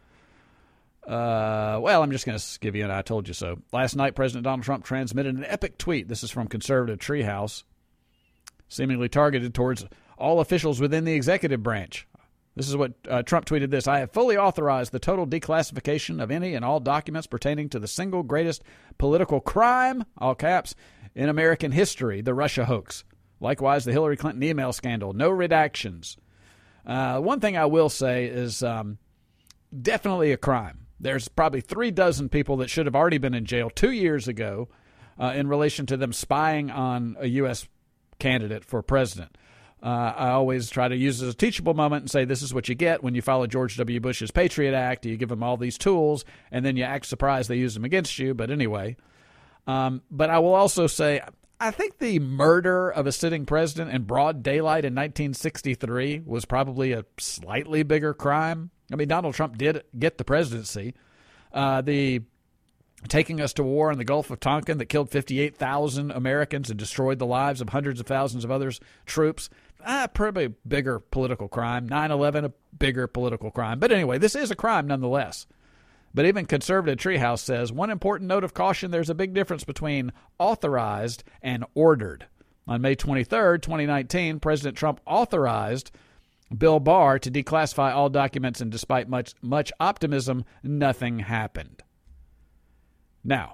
I'm just going to give you an I told you so. Last night, President Donald Trump transmitted an epic tweet. This is from Conservative Treehouse, seemingly targeted towards all officials within the executive branch. This is what Trump tweeted this. I have fully authorized the total declassification of any and all documents pertaining to the single greatest political crime, all caps, in American history, the Russia hoax. Likewise, the Hillary Clinton email scandal. No redactions. One thing I will say is definitely a crime. There's probably 36 people that should have already been in jail 2 years ago in relation to them spying on a U.S. candidate for president. I always try to use it as a teachable moment and say this is what you get when you follow George W. Bush's Patriot Act. You give them all these tools, and then you act surprised they use them against you. But anyway, but I will also say I think the murder of a sitting president in broad daylight in 1963 was probably a slightly bigger crime. I mean, Donald Trump did get the presidency. The taking us to war in the Gulf of Tonkin that killed 58,000 Americans and destroyed the lives of hundreds of thousands of others, troops, probably a bigger political crime. 9/11, a bigger political crime. But anyway, this is a crime nonetheless. But even Conservative Treehouse says, one important note of caution, there's a big difference between authorized and ordered. On May 23rd, 2019, President Trump authorized Bill Barr to declassify all documents, and despite much optimism, nothing happened. Now,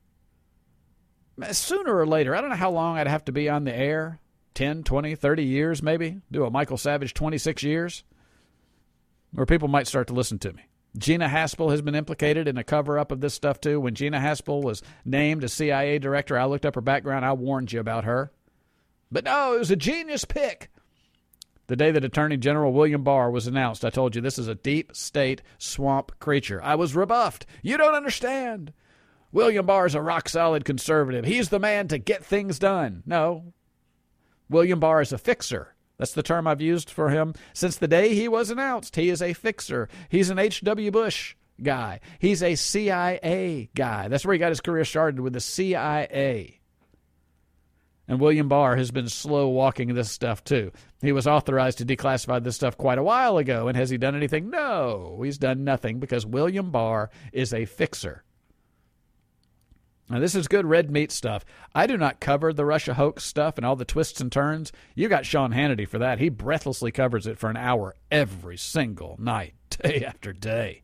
sooner or later, I don't know how long I'd have to be on the air, 10, 20, 30 years maybe, do a Michael Savage 26 years, where people might start to listen to me. Gina Haspel has been implicated in a cover-up of this stuff, too. When Gina Haspel was named as CIA director, I looked up her background. I warned you about her. But no, it was a genius pick. The day that Attorney General William Barr was announced, I told you this is a deep state swamp creature. I was rebuffed. You don't understand. William Barr is a rock-solid conservative. He's the man to get things done. No. William Barr is a fixer. That's the term I've used for him since the day he was announced. He is a fixer. He's an H.W. Bush guy. He's a CIA guy. That's where he got his career started, with the CIA. And William Barr has been slow walking this stuff, too. He was authorized to declassify this stuff quite a while ago. And has he done anything? No, he's done nothing, because William Barr is a fixer. Now, this is good red meat stuff. I do not cover the Russia hoax stuff and all the twists and turns. You got Sean Hannity for that. He breathlessly covers it for an hour every single night, day after day.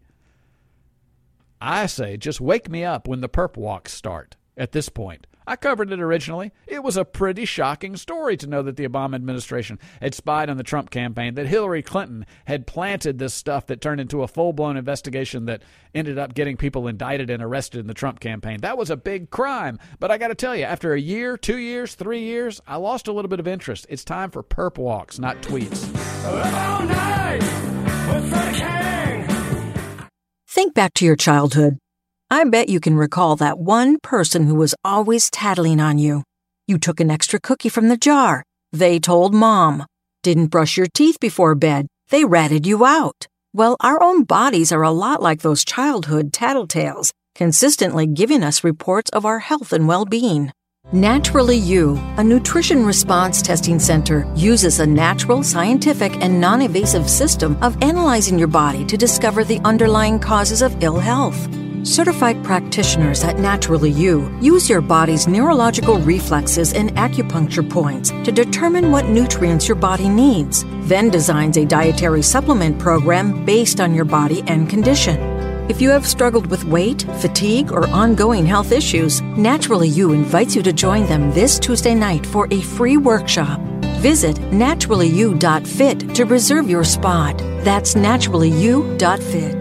I say, just wake me up when the perp walks start at this point. I covered it originally. It was a pretty shocking story to know that the Obama administration had spied on the Trump campaign, that Hillary Clinton had planted this stuff that turned into a full-blown investigation that ended up getting people indicted and arrested in the Trump campaign. That was a big crime. But I got to tell you, after a year, 2 years, 3 years, I lost a little bit of interest. It's time for perp walks, not tweets. All night with the king. Think back to your childhood. I bet you can recall that one person who was always tattling on you. You took an extra cookie from the jar. They told Mom. Didn't brush your teeth before bed. They ratted you out. Well, our own bodies are a lot like those childhood tattletales, consistently giving us reports of our health and well-being. Naturally You, a nutrition response testing center, uses a natural, scientific, and non-invasive system of analyzing your body to discover the underlying causes of ill health. Certified practitioners at Naturally You use your body's neurological reflexes and acupuncture points to determine what nutrients your body needs, then designs a dietary supplement program based on your body and condition. If you have struggled with weight, fatigue, or ongoing health issues, Naturally You invites you to join them this Tuesday night for a free workshop. Visit naturallyu.fit to reserve your spot. That's naturallyu.fit.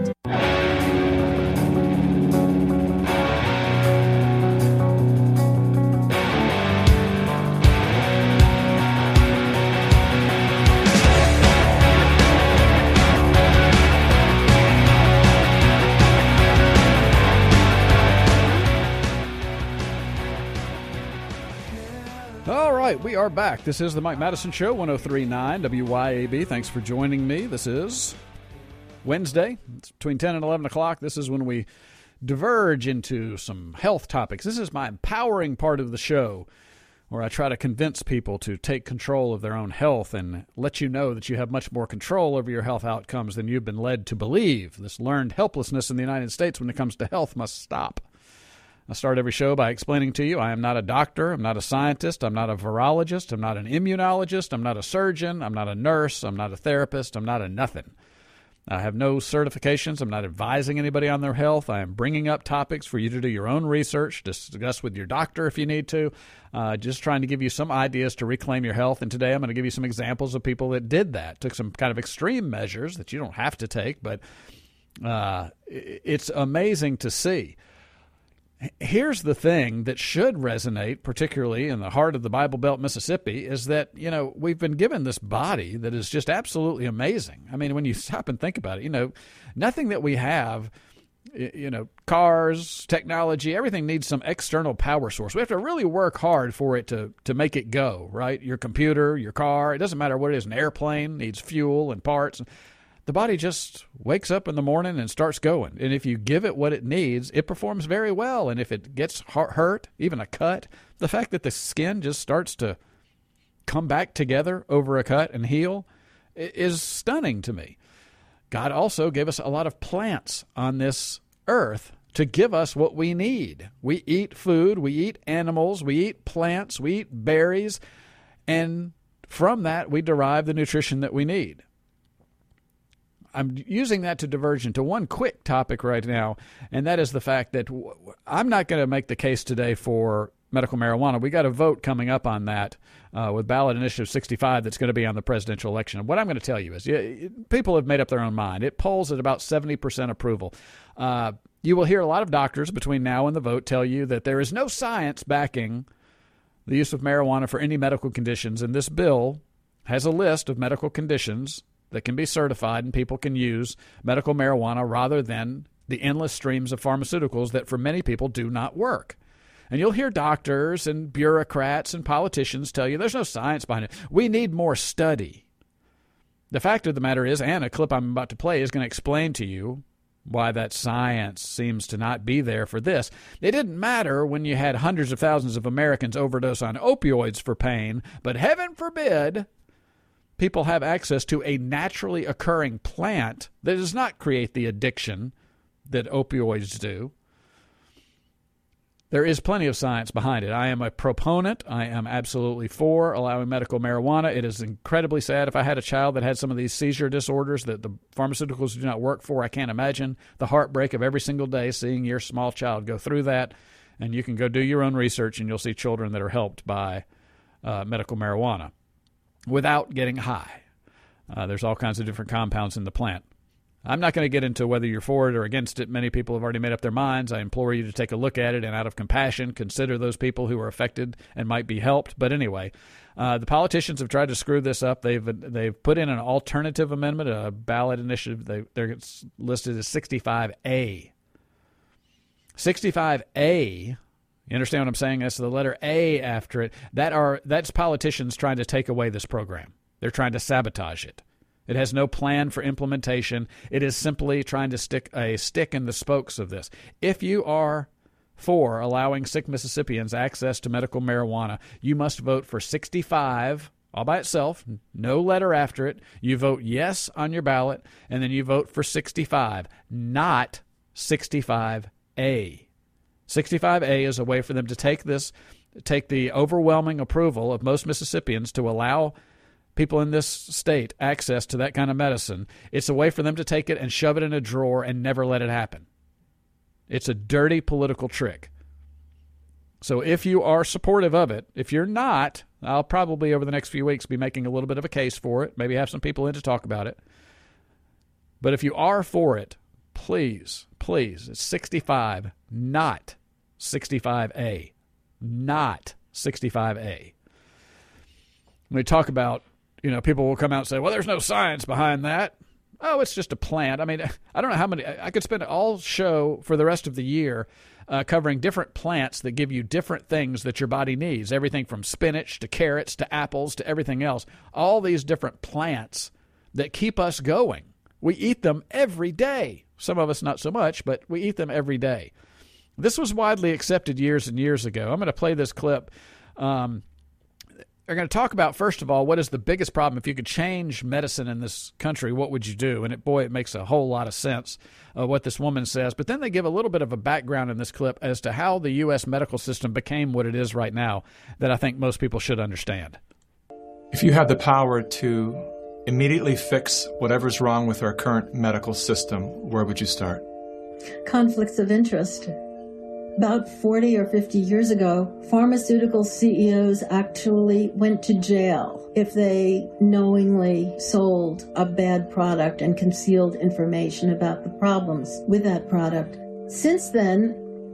We are back. This is the Mike Madison Show, 103.9 WYAB. Thanks for joining me. This is Wednesday. It's between 10 and 11 o'clock. This is when we diverge into some health topics. This is my empowering part of the show, where I try to convince people to take control of their own health and let you know that you have much more control over your health outcomes than you've been led to believe. This learned helplessness in the United States when it comes to health must stop. I start every show by explaining to you I am not a doctor, I'm not a scientist, I'm not a virologist, I'm not an immunologist, I'm not a surgeon, I'm not a nurse, I'm not a therapist, I'm not a nothing. I have no certifications, I'm not advising anybody on their health. I am bringing up topics for you to do your own research, discuss with your doctor if you need to, just trying to give you some ideas to reclaim your health. And today I'm going to give you some examples of people that did that, took some kind of extreme measures that you don't have to take, but it's amazing to see. Here's the thing that should resonate, particularly in the heart of the Bible Belt, Mississippi, is that, we've been given this body that is just absolutely amazing. I mean, when you stop and think about it, nothing that we have, cars, technology, everything needs some external power source. We have to really work hard for it to make it go, right? Your computer, your car, it doesn't matter what it is. An airplane needs fuel and parts. The body just wakes up in the morning and starts going. And if you give it what it needs, it performs very well. And if it gets hurt, even a cut, the fact that the skin just starts to come back together over a cut and heal is stunning to me. God also gave us a lot of plants on this earth to give us what we need. We eat food, we eat animals, we eat plants, we eat berries, and from that we derive the nutrition that we need. I'm using that to diverge into one quick topic right now, and that is the fact that I'm not going to make the case today for medical marijuana. We got a vote coming up on that with ballot initiative 65 that's going to be on the presidential election. And what I'm going to tell you is people have made up their own mind. It polls at about 70% approval. You will hear a lot of doctors between now and the vote tell you that there is no science backing the use of marijuana for any medical conditions, and this bill has a list of medical conditions that can be certified and people can use medical marijuana rather than the endless streams of pharmaceuticals that for many people do not work. And you'll hear doctors and bureaucrats and politicians tell you there's no science behind it. We need more study. The fact of the matter is, and a clip I'm about to play is going to explain to you why that science seems to not be there for this. It didn't matter when you had hundreds of thousands of Americans overdose on opioids for pain, but heaven forbid people have access to a naturally occurring plant that does not create the addiction that opioids do. There is plenty of science behind it. I am a proponent. I am absolutely for allowing medical marijuana. It is incredibly sad. If I had a child that had some of these seizure disorders that the pharmaceuticals do not work for, I can't imagine the heartbreak of every single day seeing your small child go through that. And you can go do your own research and you'll see children that are helped by medical marijuana without getting high. There's all kinds of different compounds in the plant. I'm not going to get into whether you're for it or against it. Many people have already made up their minds. I implore you to take a look at it and out of compassion, consider those people who are affected and might be helped. But anyway, the politicians have tried to screw this up. They've put in an alternative amendment, a ballot initiative. They're listed as 65A. 65A, you understand what I'm saying? That's the letter A after it. That's politicians trying to take away this program. They're trying to sabotage it. It has no plan for implementation. It is simply trying to stick a stick in the spokes of this. If you are for allowing sick Mississippians access to medical marijuana, you must vote for 65 all by itself, no letter after it. You vote yes on your ballot, and then you vote for 65, not 65A. 65A is a way for them to take the overwhelming approval of most Mississippians to allow people in this state access to that kind of medicine. It's a way for them to take it and shove it in a drawer and never let it happen. It's a dirty political trick. So if you are supportive of it, if you're not, I'll probably over the next few weeks be making a little bit of a case for it, maybe have some people in to talk about it. But if you are for it, please, it's 65, not 65A. Not 65A. When we talk about, people will come out and say, well, there's no science behind that. Oh, it's just a plant. I mean, I don't know how many. I could spend all show for the rest of the year covering different plants that give you different things that your body needs. Everything from spinach to carrots to apples to everything else. All these different plants that keep us going. We eat them every day. Some of us not so much, but we eat them every day. This was widely accepted years and years ago. I'm going to play this clip. They're going to talk about, first of all, what is the biggest problem. If you could change medicine in this country, what would you do? And it makes a whole lot of sense what this woman says. But then they give a little bit of a background in this clip as to how the U.S. medical system became what it is right now that I think most people should understand. If you had the power to immediately fix whatever's wrong with our current medical system, where would you start? Conflicts of interest. About 40 or 50 years ago, pharmaceutical CEOs actually went to jail if they knowingly sold a bad product and concealed information about the problems with that product. Since then,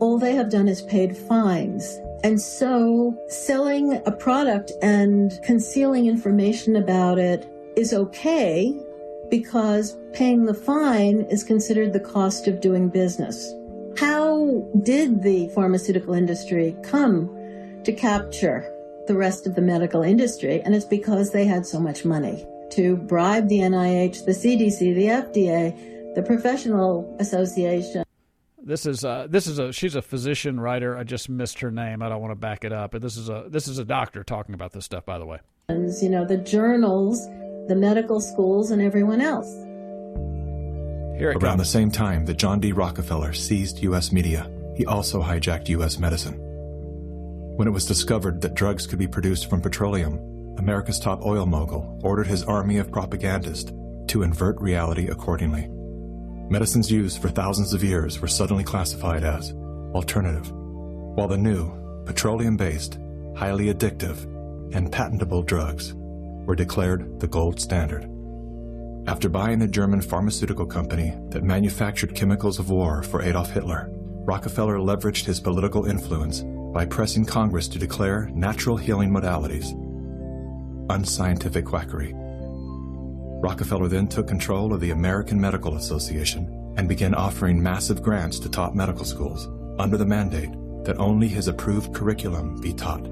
all they have done is paid fines. And so selling a product and concealing information about it is okay because paying the fine is considered the cost of doing business. How did the pharmaceutical industry come to capture the rest of the medical industry? And it's because they had so much money to bribe the NIH, the CDC, the FDA, the Professional Association. She's a physician writer. I just missed her name. I don't want to back it up. But this is a doctor talking about this stuff, by the way. You know, the journals, the medical schools, and everyone else. Around the same time that John D. Rockefeller seized U.S. media, he also hijacked U.S. medicine. When it was discovered that drugs could be produced from petroleum, America's top oil mogul ordered his army of propagandists to invert reality accordingly. Medicines used for thousands of years were suddenly classified as alternative, while the new, petroleum-based, highly addictive, and patentable drugs were declared the gold standard. After buying the German pharmaceutical company that manufactured chemicals of war for Adolf Hitler, Rockefeller leveraged his political influence by pressing Congress to declare natural healing modalities unscientific quackery. Rockefeller then took control of the American Medical Association and began offering massive grants to top medical schools under the mandate that only his approved curriculum be taught.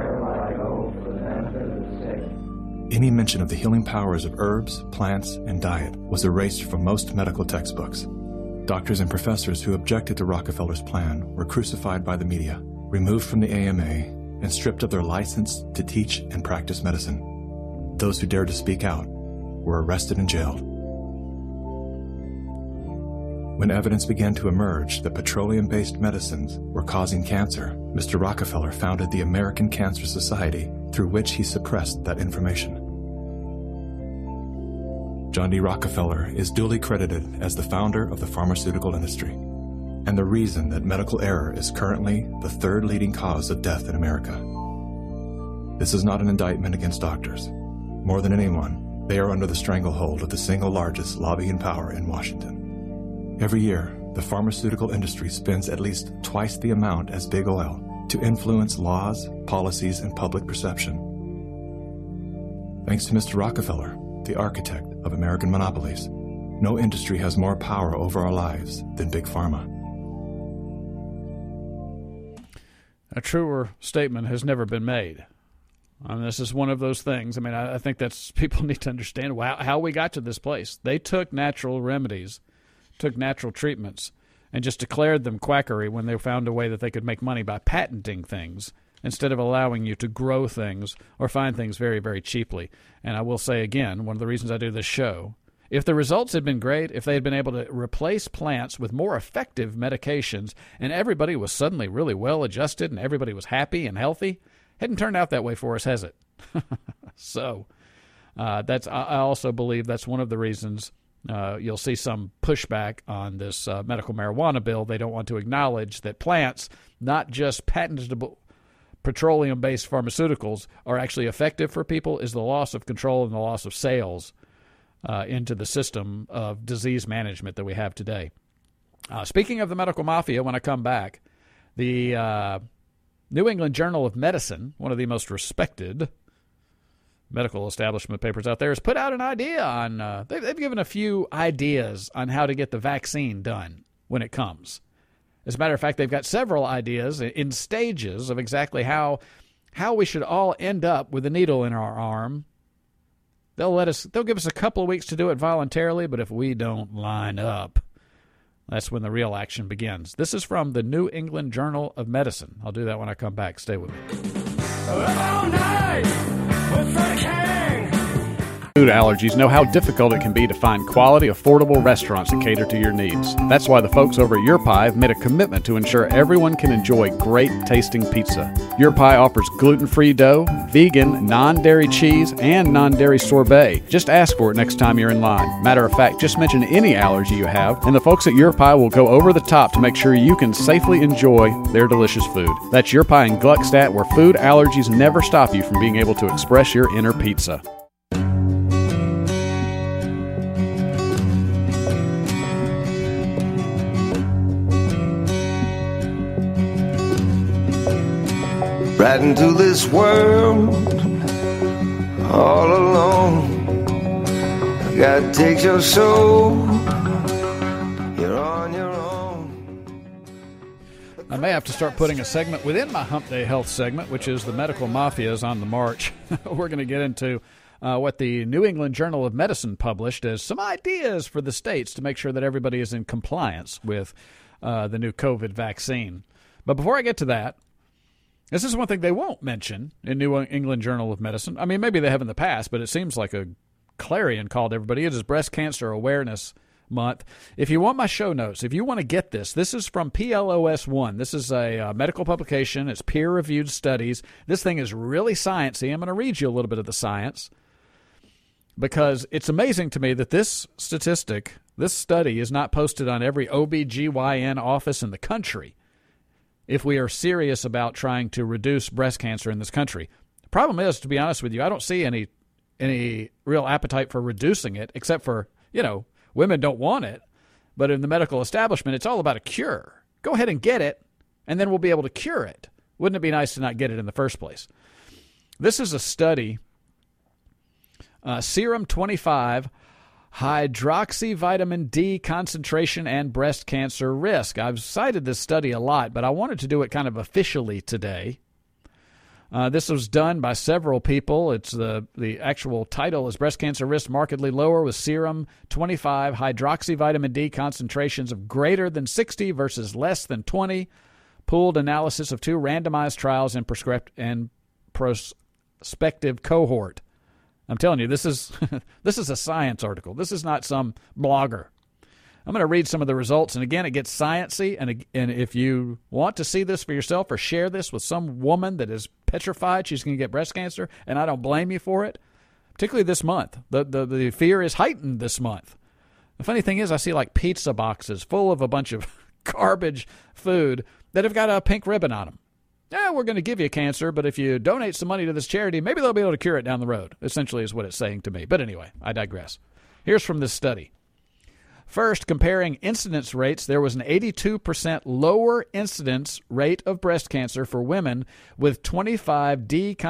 Any mention of the healing powers of herbs, plants, and diet was erased from most medical textbooks. Doctors and professors who objected to Rockefeller's plan were crucified by the media, removed from the AMA, and stripped of their license to teach and practice medicine. Those who dared to speak out were arrested and jailed. When evidence began to emerge that petroleum-based medicines were causing cancer, Mr. Rockefeller founded the American Cancer Society, through which he suppressed that information. John D. Rockefeller is duly credited as the founder of the pharmaceutical industry, and the reason that medical error is currently the third leading cause of death in America. This is not an indictment against doctors. More than anyone, they are under the stranglehold of the single largest lobbying power in Washington. Every year, the pharmaceutical industry spends at least twice the amount as big oil to influence laws, policies, and public perception. Thanks to Mr. Rockefeller, the architect of American monopolies, no industry has more power over our lives than Big Pharma. A truer statement has never been made. This is one of those things. I mean, I think that's people need to understand how we got to this place. They took natural remedies, took natural treatments, and just declared them quackery when they found a way that they could make money by patenting things instead of allowing you to grow things or find things very, very cheaply. And I will say again, one of the reasons I do this show, if the results had been great, if they had been able to replace plants with more effective medications and everybody was suddenly really well adjusted and everybody was happy and healthy, hadn't turned out that way for us, has it? So I also believe that's one of the reasons you'll see some pushback on this medical marijuana bill. They don't want to acknowledge that plants, not just patentable petroleum-based pharmaceuticals, are actually effective for people, is the loss of control and the loss of sales into the system of disease management that we have today. Speaking of the medical mafia, when I come back, the New England Journal of Medicine, one of the most respected medical establishment papers out there, has put out an idea on, they've given a few ideas on how to get the vaccine done when it comes. As a matter of fact, they've got several ideas in stages of exactly how we should all end up with a needle in our arm. They'll give us a couple of weeks to do it voluntarily, but if we don't line up, that's when the real action begins. This is from the New England Journal of Medicine. I'll do that when I come back. Stay with me. All night with the king. Food allergies know how difficult it can be to find quality, affordable restaurants that cater to your needs. That's why the folks over at Your Pie have made a commitment to ensure everyone can enjoy great tasting pizza. Your Pie offers gluten-free dough, vegan, non-dairy cheese, and non-dairy sorbet. Just ask for it next time you're in line. Matter of fact, just mention any allergy you have, and the folks at Your Pie will go over the top to make sure you can safely enjoy their delicious food. That's Your Pie in Gluckstadt, where food allergies never stop you from being able to express your inner pizza. right into this world all alone. God takes your soul, you're on your own. I may have to start putting a segment within my Hump Day Health segment, which is the medical mafia is on the march. We're going to get into what the New England Journal of Medicine published as some ideas for the states to make sure that everybody is in compliance with the new COVID vaccine. But before I get to that, this is one thing they won't mention in New England Journal of Medicine. I mean, maybe they have in the past, but it seems like a clarion called everybody. It is Breast Cancer Awareness Month. If you want my show notes, if you want to get this is from PLOS One. This is a medical publication. It's peer-reviewed studies. This thing is really sciencey. I'm going to read you a little bit of the science because it's amazing to me that this statistic, this study, is not posted on every OBGYN office in the country if we are serious about trying to reduce breast cancer in this country. The problem is, to be honest with you, I don't see any real appetite for reducing it, except for, women don't want it. But in the medical establishment, it's all about a cure. Go ahead and get it, and then we'll be able to cure it. Wouldn't it be nice to not get it in the first place? This is a study, Serum 25, hydroxyvitamin D concentration and breast cancer risk. I've cited this study a lot, but I wanted to do it kind of officially today. This was done by several people. It's the actual title is Breast Cancer Risk Markedly Lower with Serum 25 Hydroxyvitamin D Concentrations of Greater than 60 versus Less than 20. Pooled analysis of 2 randomized trials and prospective cohort. I'm telling you, this is a science article. This is not some blogger. I'm going to read some of the results, and again, it gets sciencey, and if you want to see this for yourself or share this with some woman that is petrified she's going to get breast cancer, and I don't blame you for it, particularly this month. The fear is heightened this month. The funny thing is I see like pizza boxes full of a bunch of garbage food that have got a pink ribbon on them. Yeah, we're going to give you cancer, but if you donate some money to this charity, maybe they'll be able to cure it down the road, essentially is what it's saying to me. But anyway, I digress. Here's from this study. First, comparing incidence rates, there was an 82% lower incidence rate of breast cancer for women with 25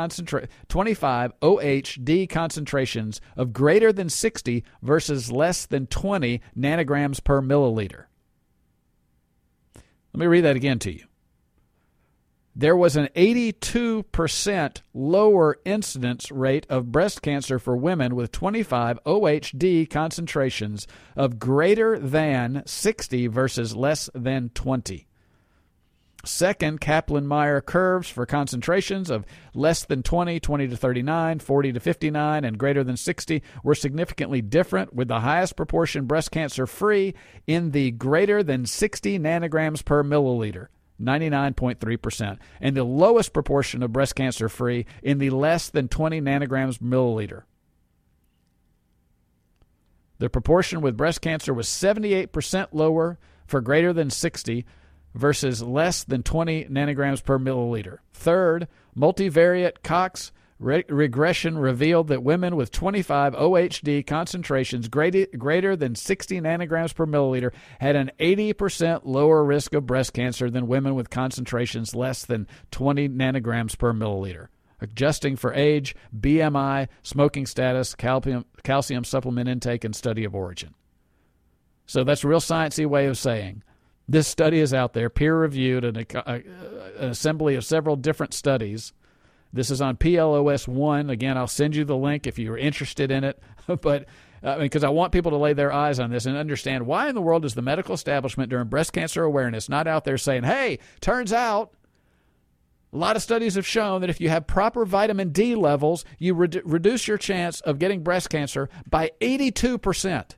OH-D concentrations of greater than 60 versus less than 20 nanograms per milliliter. Let me read that again to you. There was an 82% lower incidence rate of breast cancer for women with 25 OH-D concentrations of greater than 60 versus less than 20. Second, Kaplan-Meier curves for concentrations of less than 20, 20 to 39, 40 to 59, and greater than 60 were significantly different, with the highest proportion breast cancer-free in the greater than 60 nanograms per milliliter. 99.3%, and the lowest proportion of breast cancer free in the less than 20 nanograms per milliliter. The proportion with breast cancer was 78% lower for greater than 60 versus less than 20 nanograms per milliliter. Third, multivariate Cox regression revealed that women with 25 OH-D concentrations greater than 60 nanograms per milliliter had an 80% lower risk of breast cancer than women with concentrations less than 20 nanograms per milliliter. Adjusting for age, BMI, smoking status, calcium supplement intake, and study of origin. So that's a real sciencey way of saying this study is out there, peer-reviewed, an assembly of several different studies. This is on PLOS One. Again, I'll send you the link if you're interested in it. But because I want people to lay their eyes on this and understand why in the world is the medical establishment during breast cancer awareness not out there saying, hey, turns out a lot of studies have shown that if you have proper vitamin D levels, you reduce your chance of getting breast cancer by 82%.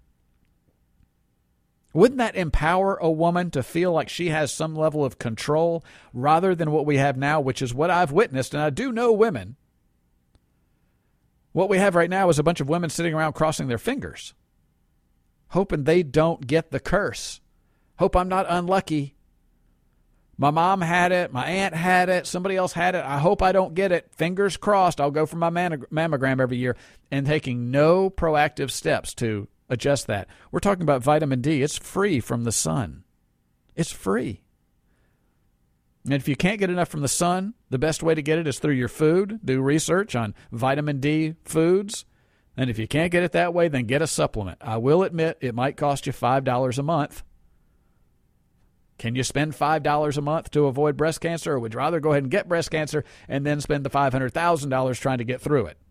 Wouldn't that empower a woman to feel like she has some level of control rather than what we have now, which is what I've witnessed, and I do know women. What we have right now is a bunch of women sitting around crossing their fingers, hoping they don't get the curse. Hope I'm not unlucky. My mom had it. My aunt had it. Somebody else had it. I hope I don't get it. Fingers crossed. I'll go for my mammogram every year, and taking no proactive steps to adjust that. We're talking about vitamin D. It's free from the sun. It's free. And if you can't get enough from the sun, the best way to get it is through your food. Do research on vitamin D foods. And if you can't get it that way, then get a supplement. I will admit it might cost you $5 a month. Can you spend $5 a month to avoid breast cancer, or would you rather go ahead and get breast cancer and then spend the $500,000 trying to get through it?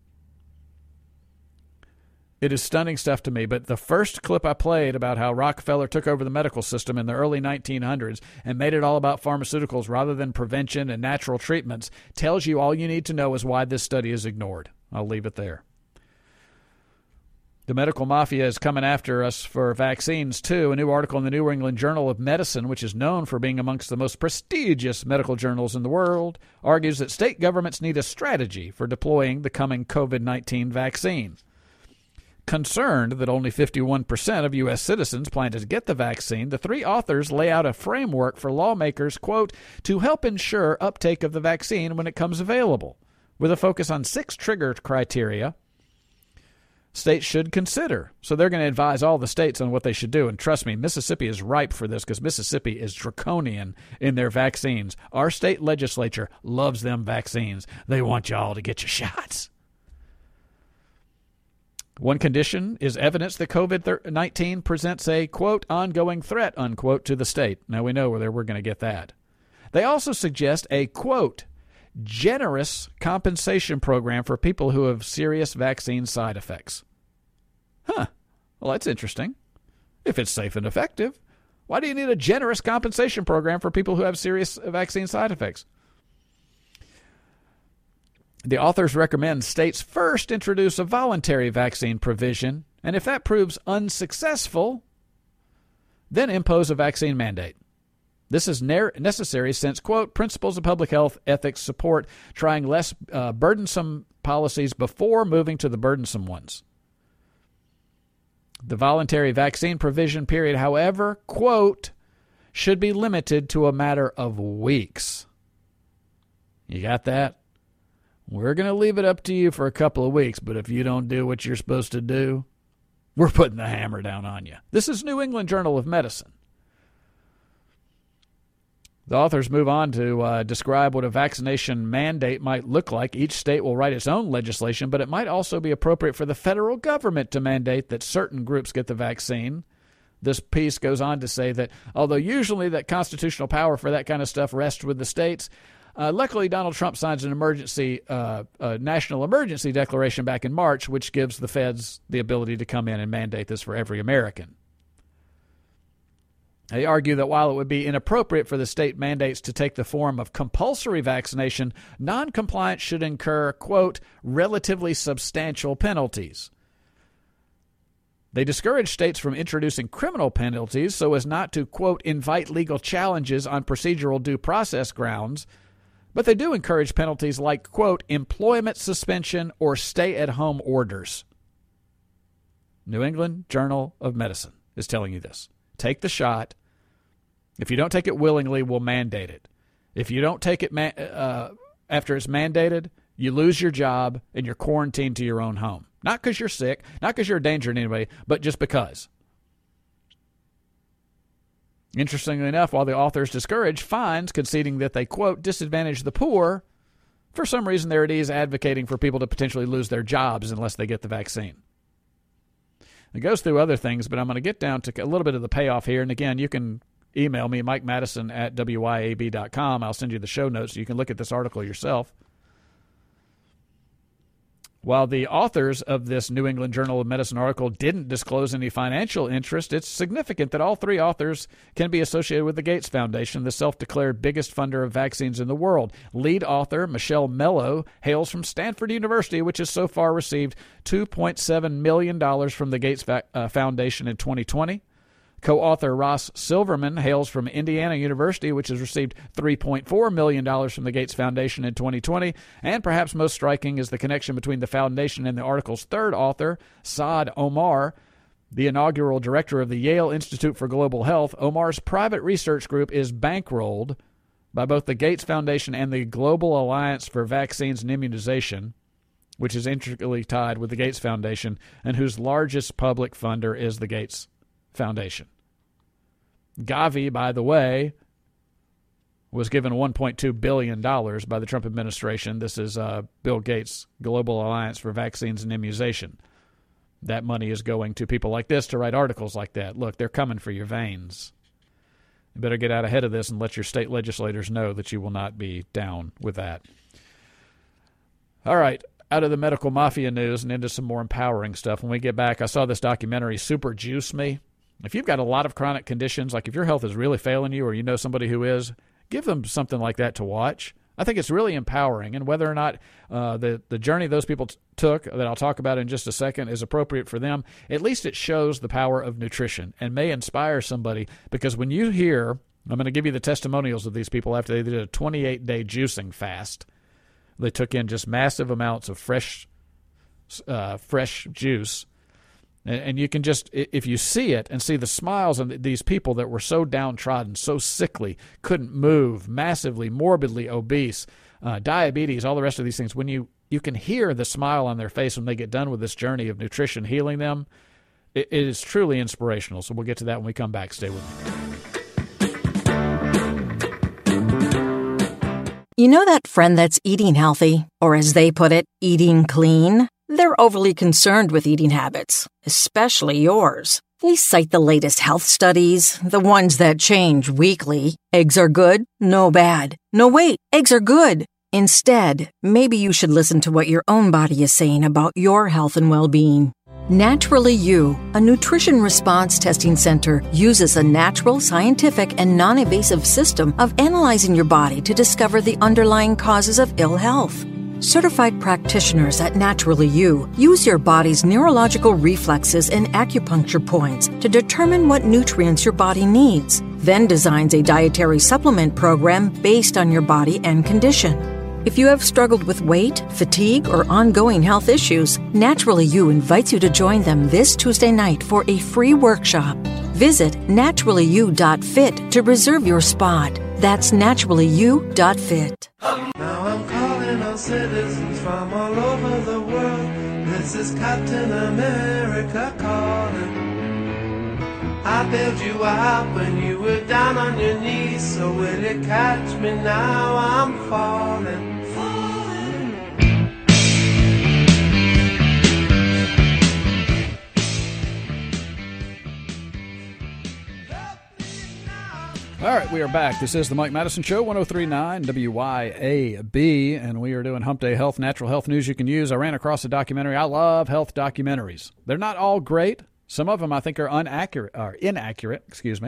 It is stunning stuff to me, but the first clip I played about how Rockefeller took over the medical system in the early 1900s and made it all about pharmaceuticals rather than prevention and natural treatments tells you all you need to know is why this study is ignored. I'll leave it there. The medical mafia is coming after us for vaccines, too. A new article in the New England Journal of Medicine, which is known for being amongst the most prestigious medical journals in the world, argues that state governments need a strategy for deploying the coming COVID-19 vaccine. Concerned that only 51% of U.S. citizens plan to get the vaccine, the three authors lay out a framework for lawmakers, quote, to help ensure uptake of the vaccine when it comes available, with a focus on 6 trigger criteria states should consider. So they're going to advise all the states on what they should do. And trust me, Mississippi is ripe for this because Mississippi is draconian in their vaccines. Our state legislature loves them vaccines. They want y'all to get your shots. One condition is evidence that COVID-19 presents a, quote, ongoing threat, unquote, to the state. Now we know where we're going to get that. They also suggest a, quote, generous compensation program for people who have serious vaccine side effects. Huh. Well, that's interesting. If it's safe and effective, why do you need a generous compensation program for people who have serious vaccine side effects? The authors recommend states first introduce a voluntary vaccine provision, and if that proves unsuccessful, then impose a vaccine mandate. This is necessary since, quote, principles of public health ethics support trying less burdensome policies before moving to the burdensome ones. The voluntary vaccine provision period, however, quote, should be limited to a matter of weeks. You got that? We're going to leave it up to you for a couple of weeks, but if you don't do what you're supposed to do, we're putting the hammer down on you. This is New England Journal of Medicine. The authors move on to describe what a vaccination mandate might look like. Each state will write its own legislation, but it might also be appropriate for the federal government to mandate that certain groups get the vaccine. This piece goes on to say that although usually that constitutional power for that kind of stuff rests with the states, luckily Donald Trump signs an emergency, national emergency declaration back in March, which gives the feds the ability to come in and mandate this for every American. They argue that while it would be inappropriate for the state mandates to take the form of compulsory vaccination, noncompliance should incur, quote, relatively substantial penalties. They discourage states from introducing criminal penalties so as not to, quote, invite legal challenges on procedural due process grounds, but they do encourage penalties like, quote, employment suspension or stay-at-home orders. New England Journal of Medicine is telling you this. Take the shot. If you don't take it willingly, we'll mandate it. If you don't take it after it's mandated, you lose your job and you're quarantined to your own home. Not because you're sick, not because you're a danger to anybody, but just because. Interestingly enough, while the authors discourage fines, conceding that they, quote, disadvantage the poor, for some reason there it is advocating for people to potentially lose their jobs unless they get the vaccine. It goes through other things, but I'm going to get down to a little bit of the payoff here. And again, you can email me, Mike Madison at WYAB.com. I'll send you the show notes so you can look at this article yourself. While the authors of this New England Journal of Medicine article didn't disclose any financial interest, it's significant that all three authors can be associated with the Gates Foundation, the self-declared biggest funder of vaccines in the world. Lead author Michelle Mello hails from Stanford University, which has so far received $2.7 million from the Gates Foundation in 2020. Co-author Ross Silverman hails from Indiana University, which has received $3.4 million from the Gates Foundation in 2020. And perhaps most striking is the connection between the foundation and the article's third author, Saad Omar, the inaugural director of the Yale Institute for Global Health. Omar's private research group is bankrolled by both the Gates Foundation and the Global Alliance for Vaccines and Immunization, which is intricately tied with the Gates Foundation and whose largest public funder is the Gates Foundation. Gavi, by the way, was given $1.2 billion by the Trump administration. This is Bill Gates' Global Alliance for Vaccines and Immunization. That money is going to people like this to write articles like that. Look, they're coming for your veins. You better get out ahead of this and let your state legislators know that you will not be down with that. All right, out of the medical mafia news and into some more empowering stuff. When we get back, I saw this documentary, Super Juice Me. If you've got a lot of chronic conditions, like if your health is really failing you or you know somebody who is, give them something like that to watch. I think it's really empowering, and whether or not the journey those people took that I'll talk about in just a second is appropriate for them, at least it shows the power of nutrition and may inspire somebody, because when you hear, I'm going to give you the testimonials of these people after they did a 28-day juicing fast. They took in just massive amounts of fresh juice. And you can just, if you see it and see the smiles of these people that were so downtrodden, so sickly, couldn't move, massively, morbidly obese, diabetes, all the rest of these things, when you can hear the smile on their face when they get done with this journey of nutrition healing them, it is truly inspirational. So we'll get to that when we come back. Stay with me. You know that friend that's eating healthy, or as they put it, eating clean? They're overly concerned with eating habits, especially yours. They cite the latest health studies, the ones that change weekly. Eggs are good? No bad. No, wait, eggs are good. Instead, maybe you should listen to what your own body is saying about your health and well-being. Naturally You, a nutrition response testing center, uses a natural, scientific, and non-invasive system of analyzing your body to discover the underlying causes of ill health. Certified practitioners at Naturally You use your body's neurological reflexes and acupuncture points to determine what nutrients your body needs, then designs a dietary supplement program based on your body and condition. If you have struggled with weight, fatigue, or ongoing health issues, Naturally You invites you to join them this Tuesday night for a free workshop. Visit naturallyu.fit to reserve your spot. That's naturallyu.fit. Now I'm calling on citizens from all over the world. This is Captain America calling. I bailed you out when you were down on your knees. So will you catch me now? I'm falling. All right, we are back. This is the Mike Madison Show, 103.9 WYAB, and we are doing Hump Day Health, natural health news you can use. I ran across a documentary. I love health documentaries. They're not all great. Some of them I think are inaccurate,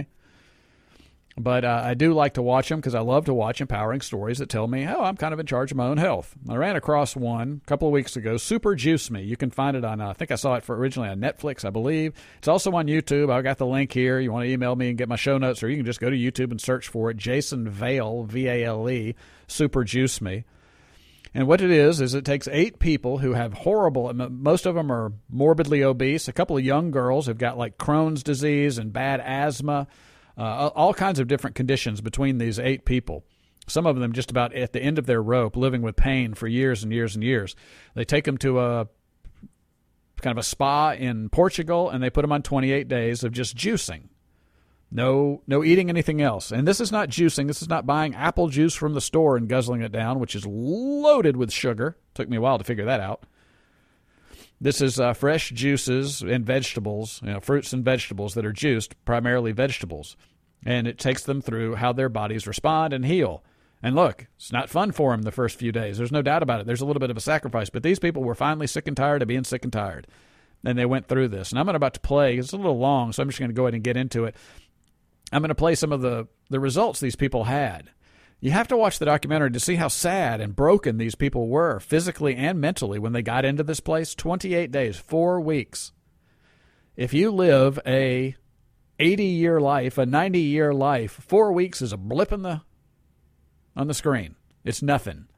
but I do like to watch them because I love to watch empowering stories that tell me, oh, I'm kind of in charge of my own health. I ran across one a couple of weeks ago, Super Juice Me. You can find it on, I think I saw it originally on Netflix, I believe. It's also on YouTube. I've got the link here. You want to email me and get my show notes, or you can just go to YouTube and search for it. Jason Vale, V-A-L-E, Super Juice Me. And what it is it takes 8 people who have horrible, most of them are morbidly obese, a couple of young girls who've got like Crohn's disease and bad asthma, all kinds of different conditions between these 8 people. Some of them just about at the end of their rope, living with pain for years and years and years. They take them to a kind of a spa in Portugal, and they put them on 28 days of just juicing. No eating anything else. And this is not juicing. This is not buying apple juice from the store and guzzling it down, which is loaded with sugar. Took me a while to figure that out. This is fresh juices and vegetables, fruits and vegetables that are juiced, primarily vegetables. And it takes them through how their bodies respond and heal. And look, it's not fun for them the first few days. There's no doubt about it. There's a little bit of a sacrifice. But these people were finally sick and tired of being sick and tired. And they went through this. And I'm about to play. It's a little long, so I'm just going to go ahead and get into it. I'm going to play some of the results these people had. You have to watch the documentary to see how sad and broken these people were, physically and mentally, when they got into this place. 28 days, 4 weeks. If you live a 80-year life, a 90-year life, 4 weeks is a blip on the screen. It's nothing.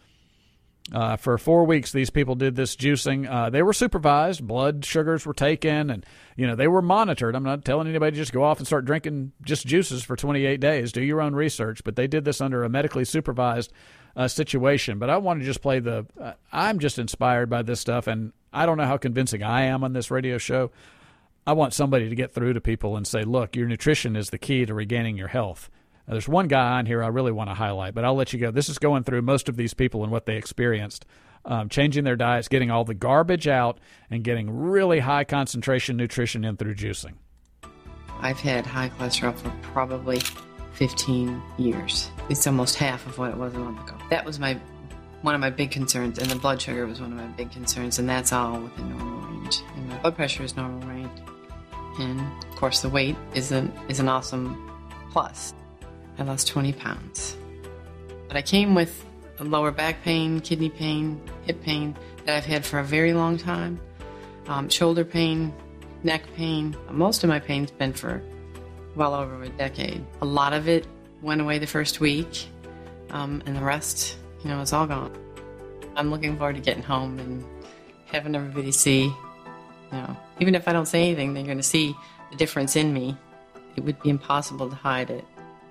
For 4 weeks, these people did this juicing. They were supervised. Blood sugars were taken, and they were monitored. I'm not telling anybody to just go off and start drinking just juices for 28 days. Do your own research. But they did this under a medically supervised situation. But I want to just play I'm just inspired by this stuff, and I don't know how convincing I am on this radio show. I want somebody to get through to people and say, look, your nutrition is the key to regaining your health. There's one guy on here I really want to highlight, but I'll let you go. This is going through most of these people and what they experienced. Changing their diets, getting all the garbage out, and getting really high concentration nutrition in through juicing. I've had high cholesterol for probably 15 years. It's almost half of what it was a month ago. That was one of my big concerns, and the blood sugar was one of my big concerns, and that's all within normal range. And my blood pressure is normal range. And, of course, the weight is an awesome plus. I lost 20 pounds. But I came with lower back pain, kidney pain, hip pain that I've had for a very long time, shoulder pain, neck pain. Most of my pain's been for well over a decade. A lot of it went away the first week, and the rest, it's all gone. I'm looking forward to getting home and having everybody see, even if I don't say anything, they're going to see the difference in me. It would be impossible to hide it.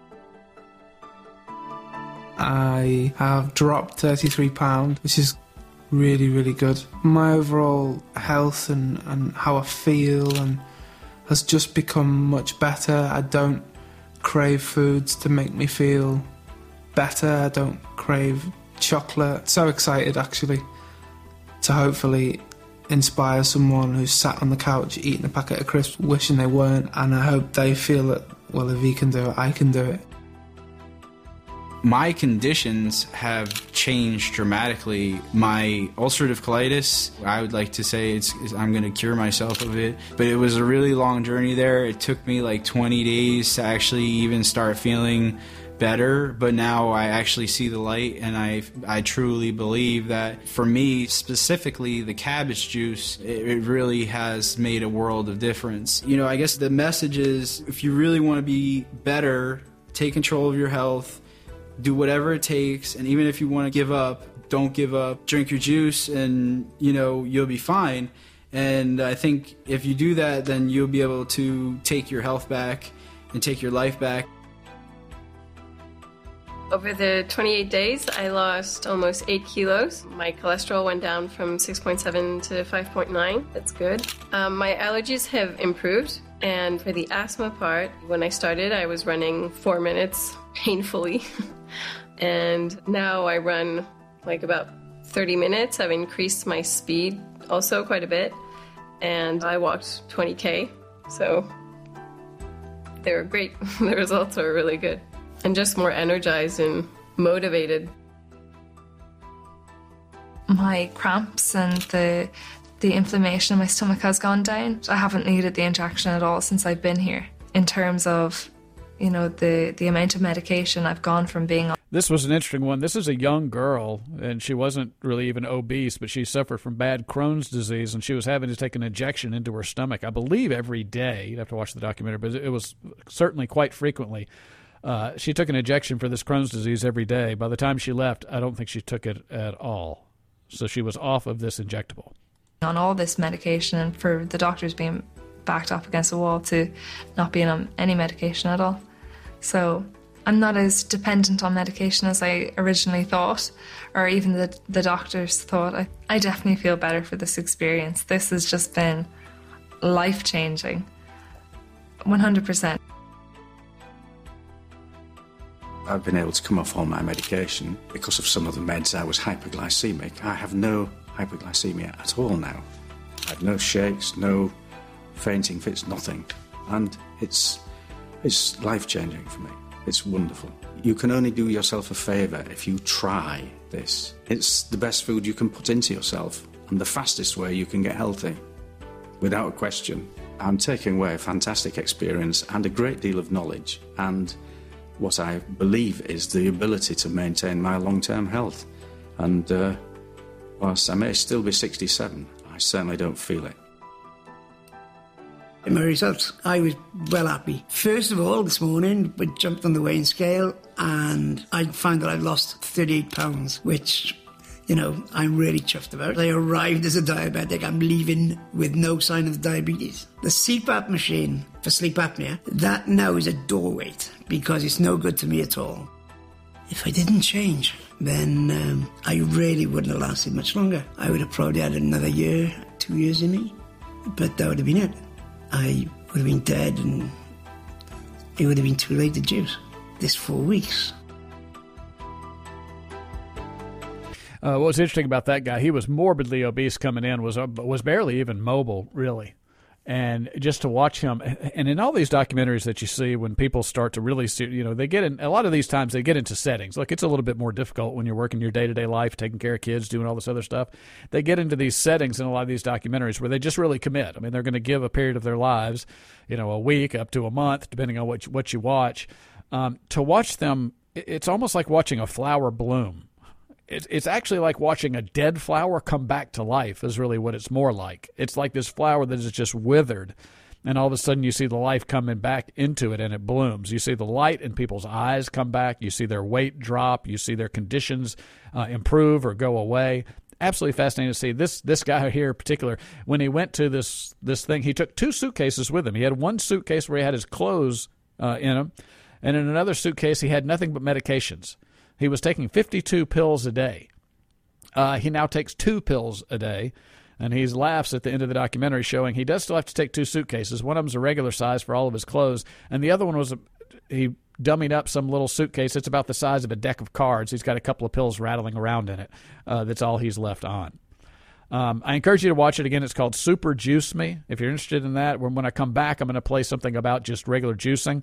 I have dropped 33 pounds, which is really, really good. My overall health and how I feel has just become much better. I don't crave foods to make me feel better. I don't crave chocolate. So excited, actually, to hopefully inspire someone who's sat on the couch eating a packet of crisps wishing they weren't, and I hope they feel that, well, if he can do it, I can do it. My conditions have changed dramatically. My ulcerative colitis, I would like to say I'm going to cure myself of it, but it was a really long journey there. It took me like 20 days to actually even start feeling better, but now I actually see the light, and I truly believe that for me specifically, the cabbage juice, it really has made a world of difference. I guess the message is, if you really want to be better, take control of your health, do whatever it takes, and even if you want to give up, don't give up. Drink your juice, and you'll be fine. And I think if you do that, then you'll be able to take your health back and take your life back. Over the 28 days, I lost almost 8 kilos. My cholesterol went down from 6.7 to 5.9. That's good. My allergies have improved. And for the asthma part, when I started, I was running 4 minutes painfully. And now I run like about 30 minutes. I've increased my speed also quite a bit. And I walked 20K. So they were great. The results were really good. And just more energized and motivated. My cramps and the inflammation in my stomach has gone down. I haven't needed the injection at all since I've been here. In terms of, the amount of medication I've gone from being on. This was an interesting one. This is a young girl, and she wasn't really even obese, but she suffered from bad Crohn's disease, and she was having to take an injection into her stomach, I believe, every day. You'd have to watch the documentary, but it was certainly quite frequently. She took an injection for this Crohn's disease every day. By the time she left, I don't think she took it at all. So she was off of this injectable. On all this medication, and for the doctors being backed up against the wall to not being on any medication at all. So I'm not as dependent on medication as I originally thought, or even the doctors thought. I definitely feel better for this experience. This has just been life-changing. 100%. I've been able to come off all my medication because of some of the meds. I was hypoglycemic. I have no hypoglycemia at all now. I have no shakes, no fainting fits, nothing. And it's life-changing for me. It's wonderful. You can only do yourself a favour if you try this. It's the best food you can put into yourself and the fastest way you can get healthy, without a question. I'm taking away a fantastic experience and a great deal of knowledge, and what I believe is the ability to maintain my long-term health. And whilst I may still be 67, I certainly don't feel it. My results, I was well happy. First of all, this morning, I jumped on the weighing scale and I found that I'd lost 38 pounds, which, I'm really chuffed about. I arrived as a diabetic. I'm leaving with no sign of diabetes. The CPAP machine for sleep apnea, that now is a doorway because it's no good to me at all. If I didn't change, then I really wouldn't have lasted much longer. I would have probably had another year, 2 years in me, but that would have been it. I would have been dead and it would have been too late to juice. this 4 weeks. What's interesting about that guy, he was morbidly obese coming in, was barely even mobile, really. And just to watch him, and in all these documentaries that you see, when people start to really see, they get in, a lot of these times they get into settings. Look, it's a little bit more difficult when you're working your day-to-day life, taking care of kids, doing all this other stuff. They get into these settings in a lot of these documentaries where they just really commit. I mean, they're going to give a period of their lives, a week up to a month, depending on what you watch. To watch them, it's almost like watching a flower bloom. It's actually like watching a dead flower come back to life is really what it's more like. It's like this flower that is just withered, and all of a sudden you see the life coming back into it, and it blooms. You see the light in people's eyes come back. You see their weight drop. You see their conditions improve or go away. Absolutely fascinating to see. This guy here in particular, when he went to this thing, he took 2 suitcases with him. He had one suitcase where he had his clothes in him, and in another suitcase he had nothing but medications. He was taking 52 pills a day. He now takes 2 pills a day, and he laughs at the end of the documentary showing he does still have to take 2 suitcases. One of them's a regular size for all of his clothes, and the other one was he dummied up some little suitcase. It's about the size of a deck of cards. He's got a couple of pills rattling around in it. That's all he's left on. I encourage you to watch it again. It's called Super Juice Me. If you're interested in that, when I come back, I'm going to play something about just regular juicing.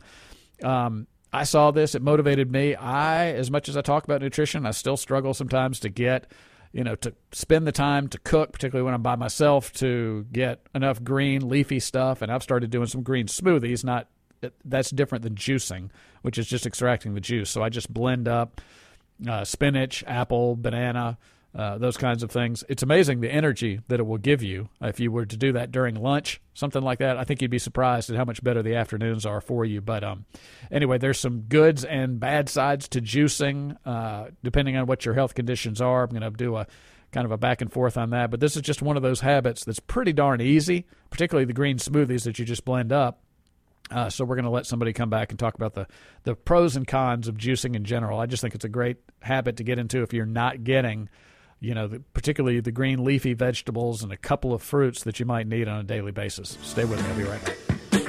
I saw this. It motivated me. As much as I talk about nutrition, I still struggle sometimes to get, to spend the time to cook, particularly when I'm by myself, to get enough green, leafy stuff. And I've started doing some green smoothies. That's different than juicing, which is just extracting the juice. So I just blend up spinach, apple, banana, those kinds of things. It's amazing the energy that it will give you if you were to do that during lunch, something like that. I think you'd be surprised at how much better the afternoons are for you. But anyway, there's some goods and bad sides to juicing, depending on what your health conditions are. I'm going to do a kind of a back and forth on that. But this is just one of those habits that's pretty darn easy, particularly the green smoothies that you just blend up. So we're going to let somebody come back and talk about the pros and cons of juicing in general. I just think it's a great habit to get into if you're not getting particularly the green leafy vegetables and a couple of fruits that you might need on a daily basis. Stay with me. I'll be right back.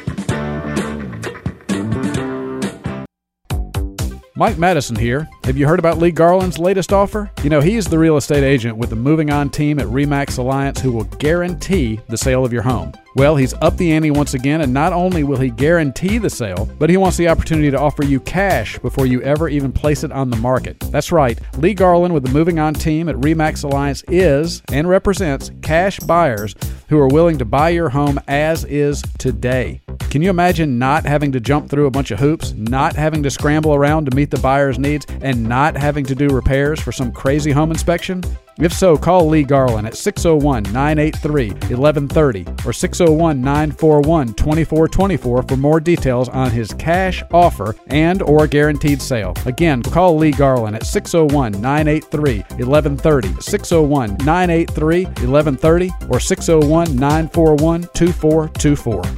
Mike Madison here. Have you heard about Lee Garland's latest offer? He's the real estate agent with the Moving On team at RE/MAX Alliance who will guarantee the sale of your home. Well, he's upped the ante once again, and not only will he guarantee the sale, but he wants the opportunity to offer you cash before you ever even place it on the market. That's right. Lee Garland with the Moving On team at RE/MAX Alliance is and represents cash buyers who are willing to buy your home as is today. Can you imagine not having to jump through a bunch of hoops, not having to scramble around to meet the buyer's needs, and not having to do repairs for some crazy home inspection? If so, call Lee Garland at 601-983-1130 or 601-941-2424 for more details on his cash offer and or guaranteed sale. Again, call Lee Garland at 601-983-1130, 601-983-1130 or 601-941-2424.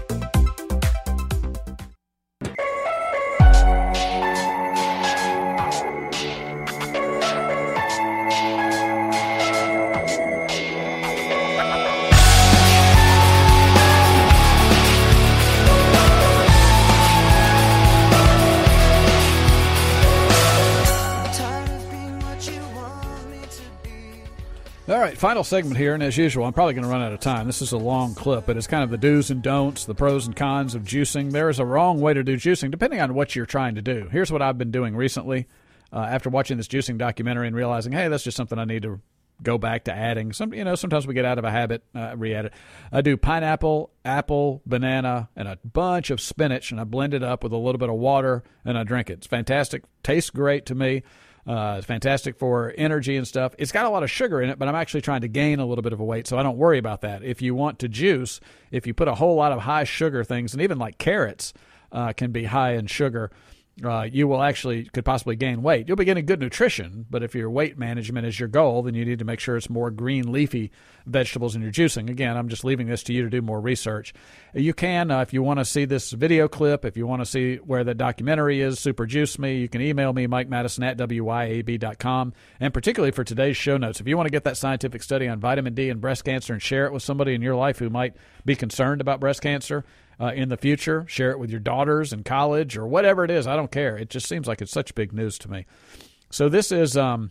All right, final segment here, and as usual, I'm probably going to run out of time. This is a long clip, but it's kind of the do's and don'ts, the pros and cons of juicing. There is a wrong way to do juicing, depending on what you're trying to do. Here's what I've been doing recently after watching this juicing documentary and realizing, hey, that's just something I need to go back to adding. Sometimes we get out of a habit, re-add it. I do pineapple, apple, banana, and a bunch of spinach, and I blend it up with a little bit of water, and I drink it. It's fantastic. Tastes great to me. It's fantastic for energy and stuff. It's got a lot of sugar in it, but I'm actually trying to gain a little bit of a weight, so I don't worry about that. If you want to juice, if you put a whole lot of high sugar things, and even like carrots can be high in sugar, you will could possibly gain weight. You'll be getting good nutrition, but if your weight management is your goal, then you need to make sure it's more green leafy vegetables in your juicing. Again, I'm just leaving this to you to do more research. You can, if you want to see this video clip, if you want to see where the documentary is, Super Juice Me, you can email me, Mike Madison at WYAB.com. And particularly for today's show notes, if you want to get that scientific study on vitamin D and breast cancer and share it with somebody in your life who might be concerned about breast cancer, in the future. Share it with your daughters in college or whatever it is. I don't care. It just seems like it's such big news to me. So this is a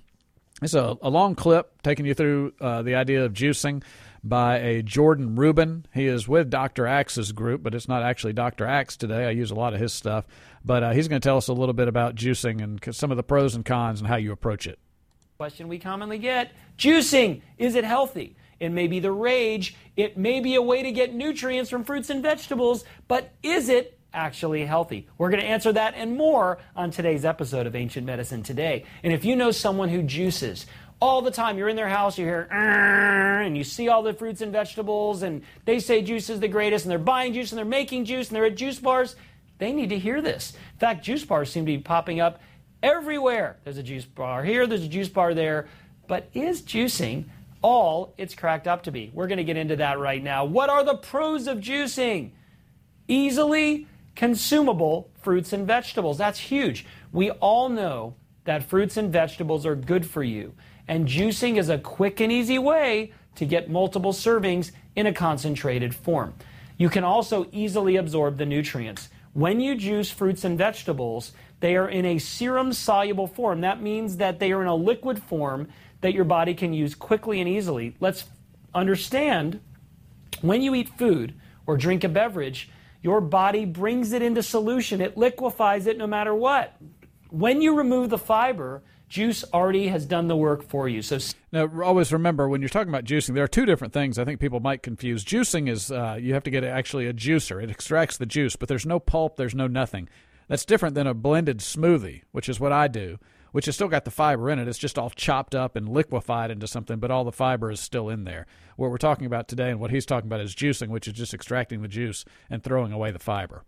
long clip taking you through the idea of juicing by a Jordan Rubin. He is with Dr. Axe's group, but it's not actually Dr. Axe today. I use a lot of his stuff. But he's going to tell us a little bit about juicing and some of the pros and cons and how you approach it. Question we commonly get, juicing, is it healthy? It may be the rage. It may be a way to get nutrients from fruits and vegetables, but is it actually healthy? We're going to answer that and more on today's episode of Ancient Medicine Today. And if you know someone who juices all the time, you're in their house, you hear, and you see all the fruits and vegetables, and they say juice is the greatest, and they're buying juice, and they're making juice, and they're at juice bars, they need to hear this. In fact, juice bars seem to be popping up everywhere. There's a juice bar here, there's a juice bar there. But is juicing all it's cracked up to be? We're going to get into that right now. What are the pros of juicing? Easily consumable fruits and vegetables. That's huge. We all know that fruits and vegetables are good for you. And juicing is a quick and easy way to get multiple servings in a concentrated form. You can also easily absorb the nutrients. When you juice fruits and vegetables, they are in a serum-soluble form. That means that they are in a liquid form that your body can use quickly and easily. Let's understand, when you eat food or drink a beverage, your body brings it into solution. It liquefies it no matter what. When you remove the fiber, juice already has done the work for you. So now, always remember, when you're talking about juicing, there are two different things I think people might confuse. Juicing is you have to get actually a juicer. It extracts the juice, but there's no pulp, there's no nothing. That's different than a blended smoothie, which is what I do, which has still got the fiber in it. It's just all chopped up and liquefied into something, but all the fiber is still in there. What we're talking about today and what he's talking about is juicing, which is just extracting the juice and throwing away the fiber.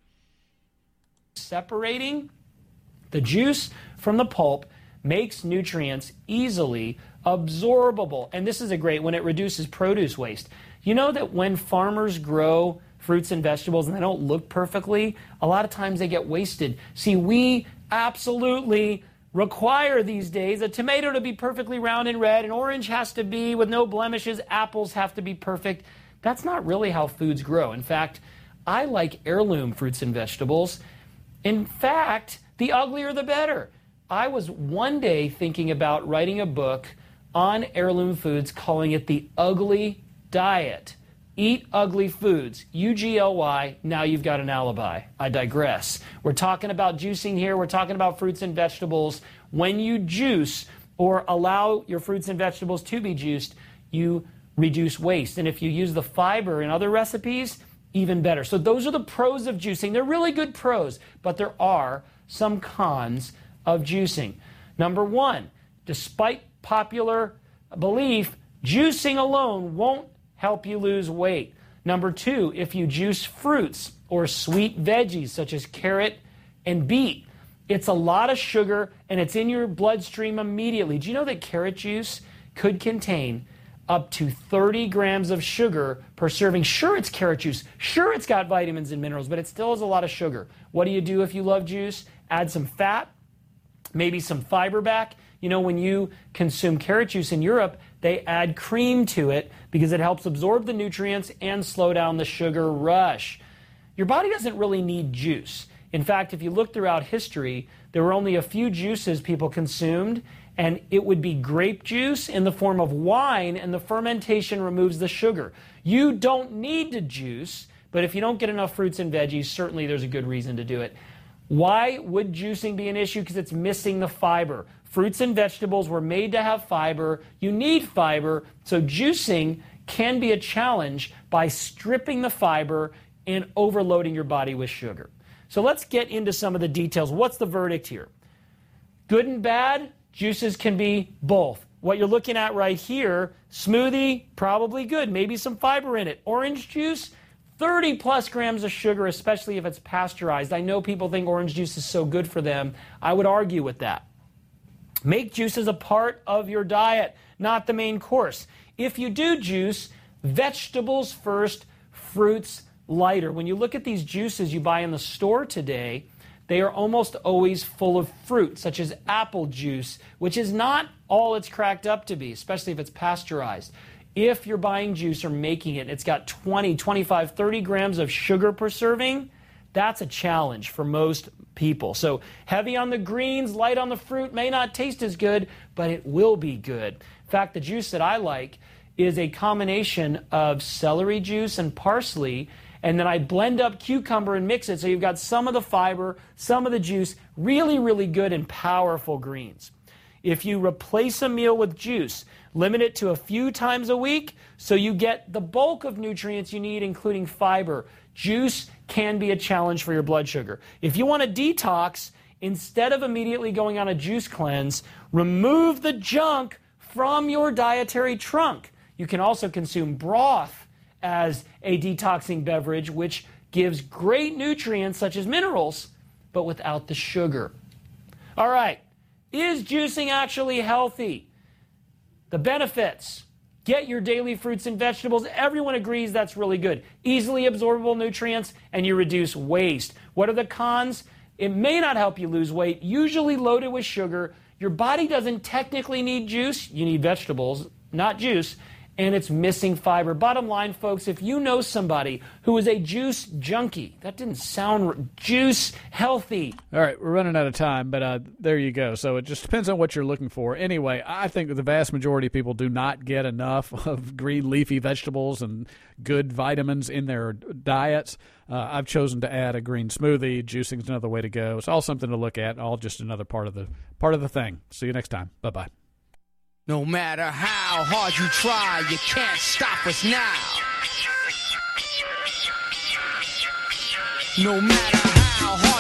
Separating the juice from the pulp makes nutrients easily absorbable. And this is a great when it reduces produce waste. You know that when farmers grow fruits and vegetables and they don't look perfectly, a lot of times they get wasted. See, we absolutely require these days a tomato to be perfectly round and red, an orange has to be with no blemishes, apples have to be perfect. That's not really how foods grow. In fact, I like heirloom fruits and vegetables. In fact, the uglier the better. I was one day thinking about writing a book on heirloom foods, calling it The Ugly Diet. Eat ugly foods, UGLY, now you've got an alibi. I digress. We're talking about juicing here. We're talking about fruits and vegetables. When you juice or allow your fruits and vegetables to be juiced, you reduce waste. And if you use the fiber in other recipes, even better. So those are the pros of juicing. They're really good pros, but there are some cons of juicing. Number one, despite popular belief, juicing alone won't help you lose weight. Number two, if you juice fruits or sweet veggies such as carrot and beet, it's a lot of sugar and it's in your bloodstream immediately. Do you know that carrot juice could contain up to 30 grams of sugar per serving? Sure, it's carrot juice. Sure, it's got vitamins and minerals, but it still has a lot of sugar. What do you do if you love juice? Add some fat, maybe some fiber back. You know, when you consume carrot juice in Europe, they add cream to it because it helps absorb the nutrients and slow down the sugar rush. Your body doesn't really need juice. In fact, if you look throughout history, there were only a few juices people consumed, and it would be grape juice in the form of wine, and the fermentation removes the sugar. You don't need to juice, but if you don't get enough fruits and veggies, certainly there's a good reason to do it. Why would juicing be an issue? Because it's missing the fiber. Fruits and vegetables were made to have fiber. You need fiber, so juicing can be a challenge by stripping the fiber and overloading your body with sugar. So let's get into some of the details. What's the verdict here? Good and bad, juices can be both. What you're looking at right here, smoothie, probably good, maybe some fiber in it. Orange juice, 30 plus grams of sugar, especially if it's pasteurized. I know people think orange juice is so good for them. I would argue with that. Make juices a part of your diet, not the main course. If you do juice, vegetables first, fruits lighter. When you look at these juices you buy in the store today, they are almost always full of fruit, such as apple juice, which is not all it's cracked up to be, especially if it's pasteurized. if you're buying juice or making it, it's got 20, 25, 30 grams of sugar per serving. That's a challenge for most people. So heavy on the greens, light on the fruit, may not taste as good, but it will be good. In fact, the juice that I like is a combination of celery juice and parsley, and then I blend up cucumber and mix it so you've got some of the fiber, some of the juice, really, really good and powerful greens. If you replace a meal with juice, limit it to a few times a week so you get the bulk of nutrients you need, including fiber. Juice can be a challenge for your blood sugar. If you want to detox, instead of immediately going on a juice cleanse, remove the junk from your dietary trunk. You can also consume broth as a detoxing beverage, which gives great nutrients such as minerals, but without the sugar. All right, is juicing actually healthy? The benefits. Get your daily fruits and vegetables. Everyone agrees that's really good. Easily absorbable nutrients, and you reduce waste. What are the cons? It may not help you lose weight, usually loaded with sugar. Your body doesn't technically need juice. You need vegetables, not juice. And it's missing fiber. Bottom line, folks, if you know somebody who is a juice junkie, that didn't sound juice healthy. All right, we're running out of time, but there you go. So it just depends on what you're looking for. Anyway, I think that the vast majority of people do not get enough of green leafy vegetables and good vitamins in their diets. I've chosen to add a green smoothie. Juicing is another way to go. It's all something to look at, all just another part of the thing. See you next time. Bye-bye. No matter how hard you try, you can't stop us now. No matter how hard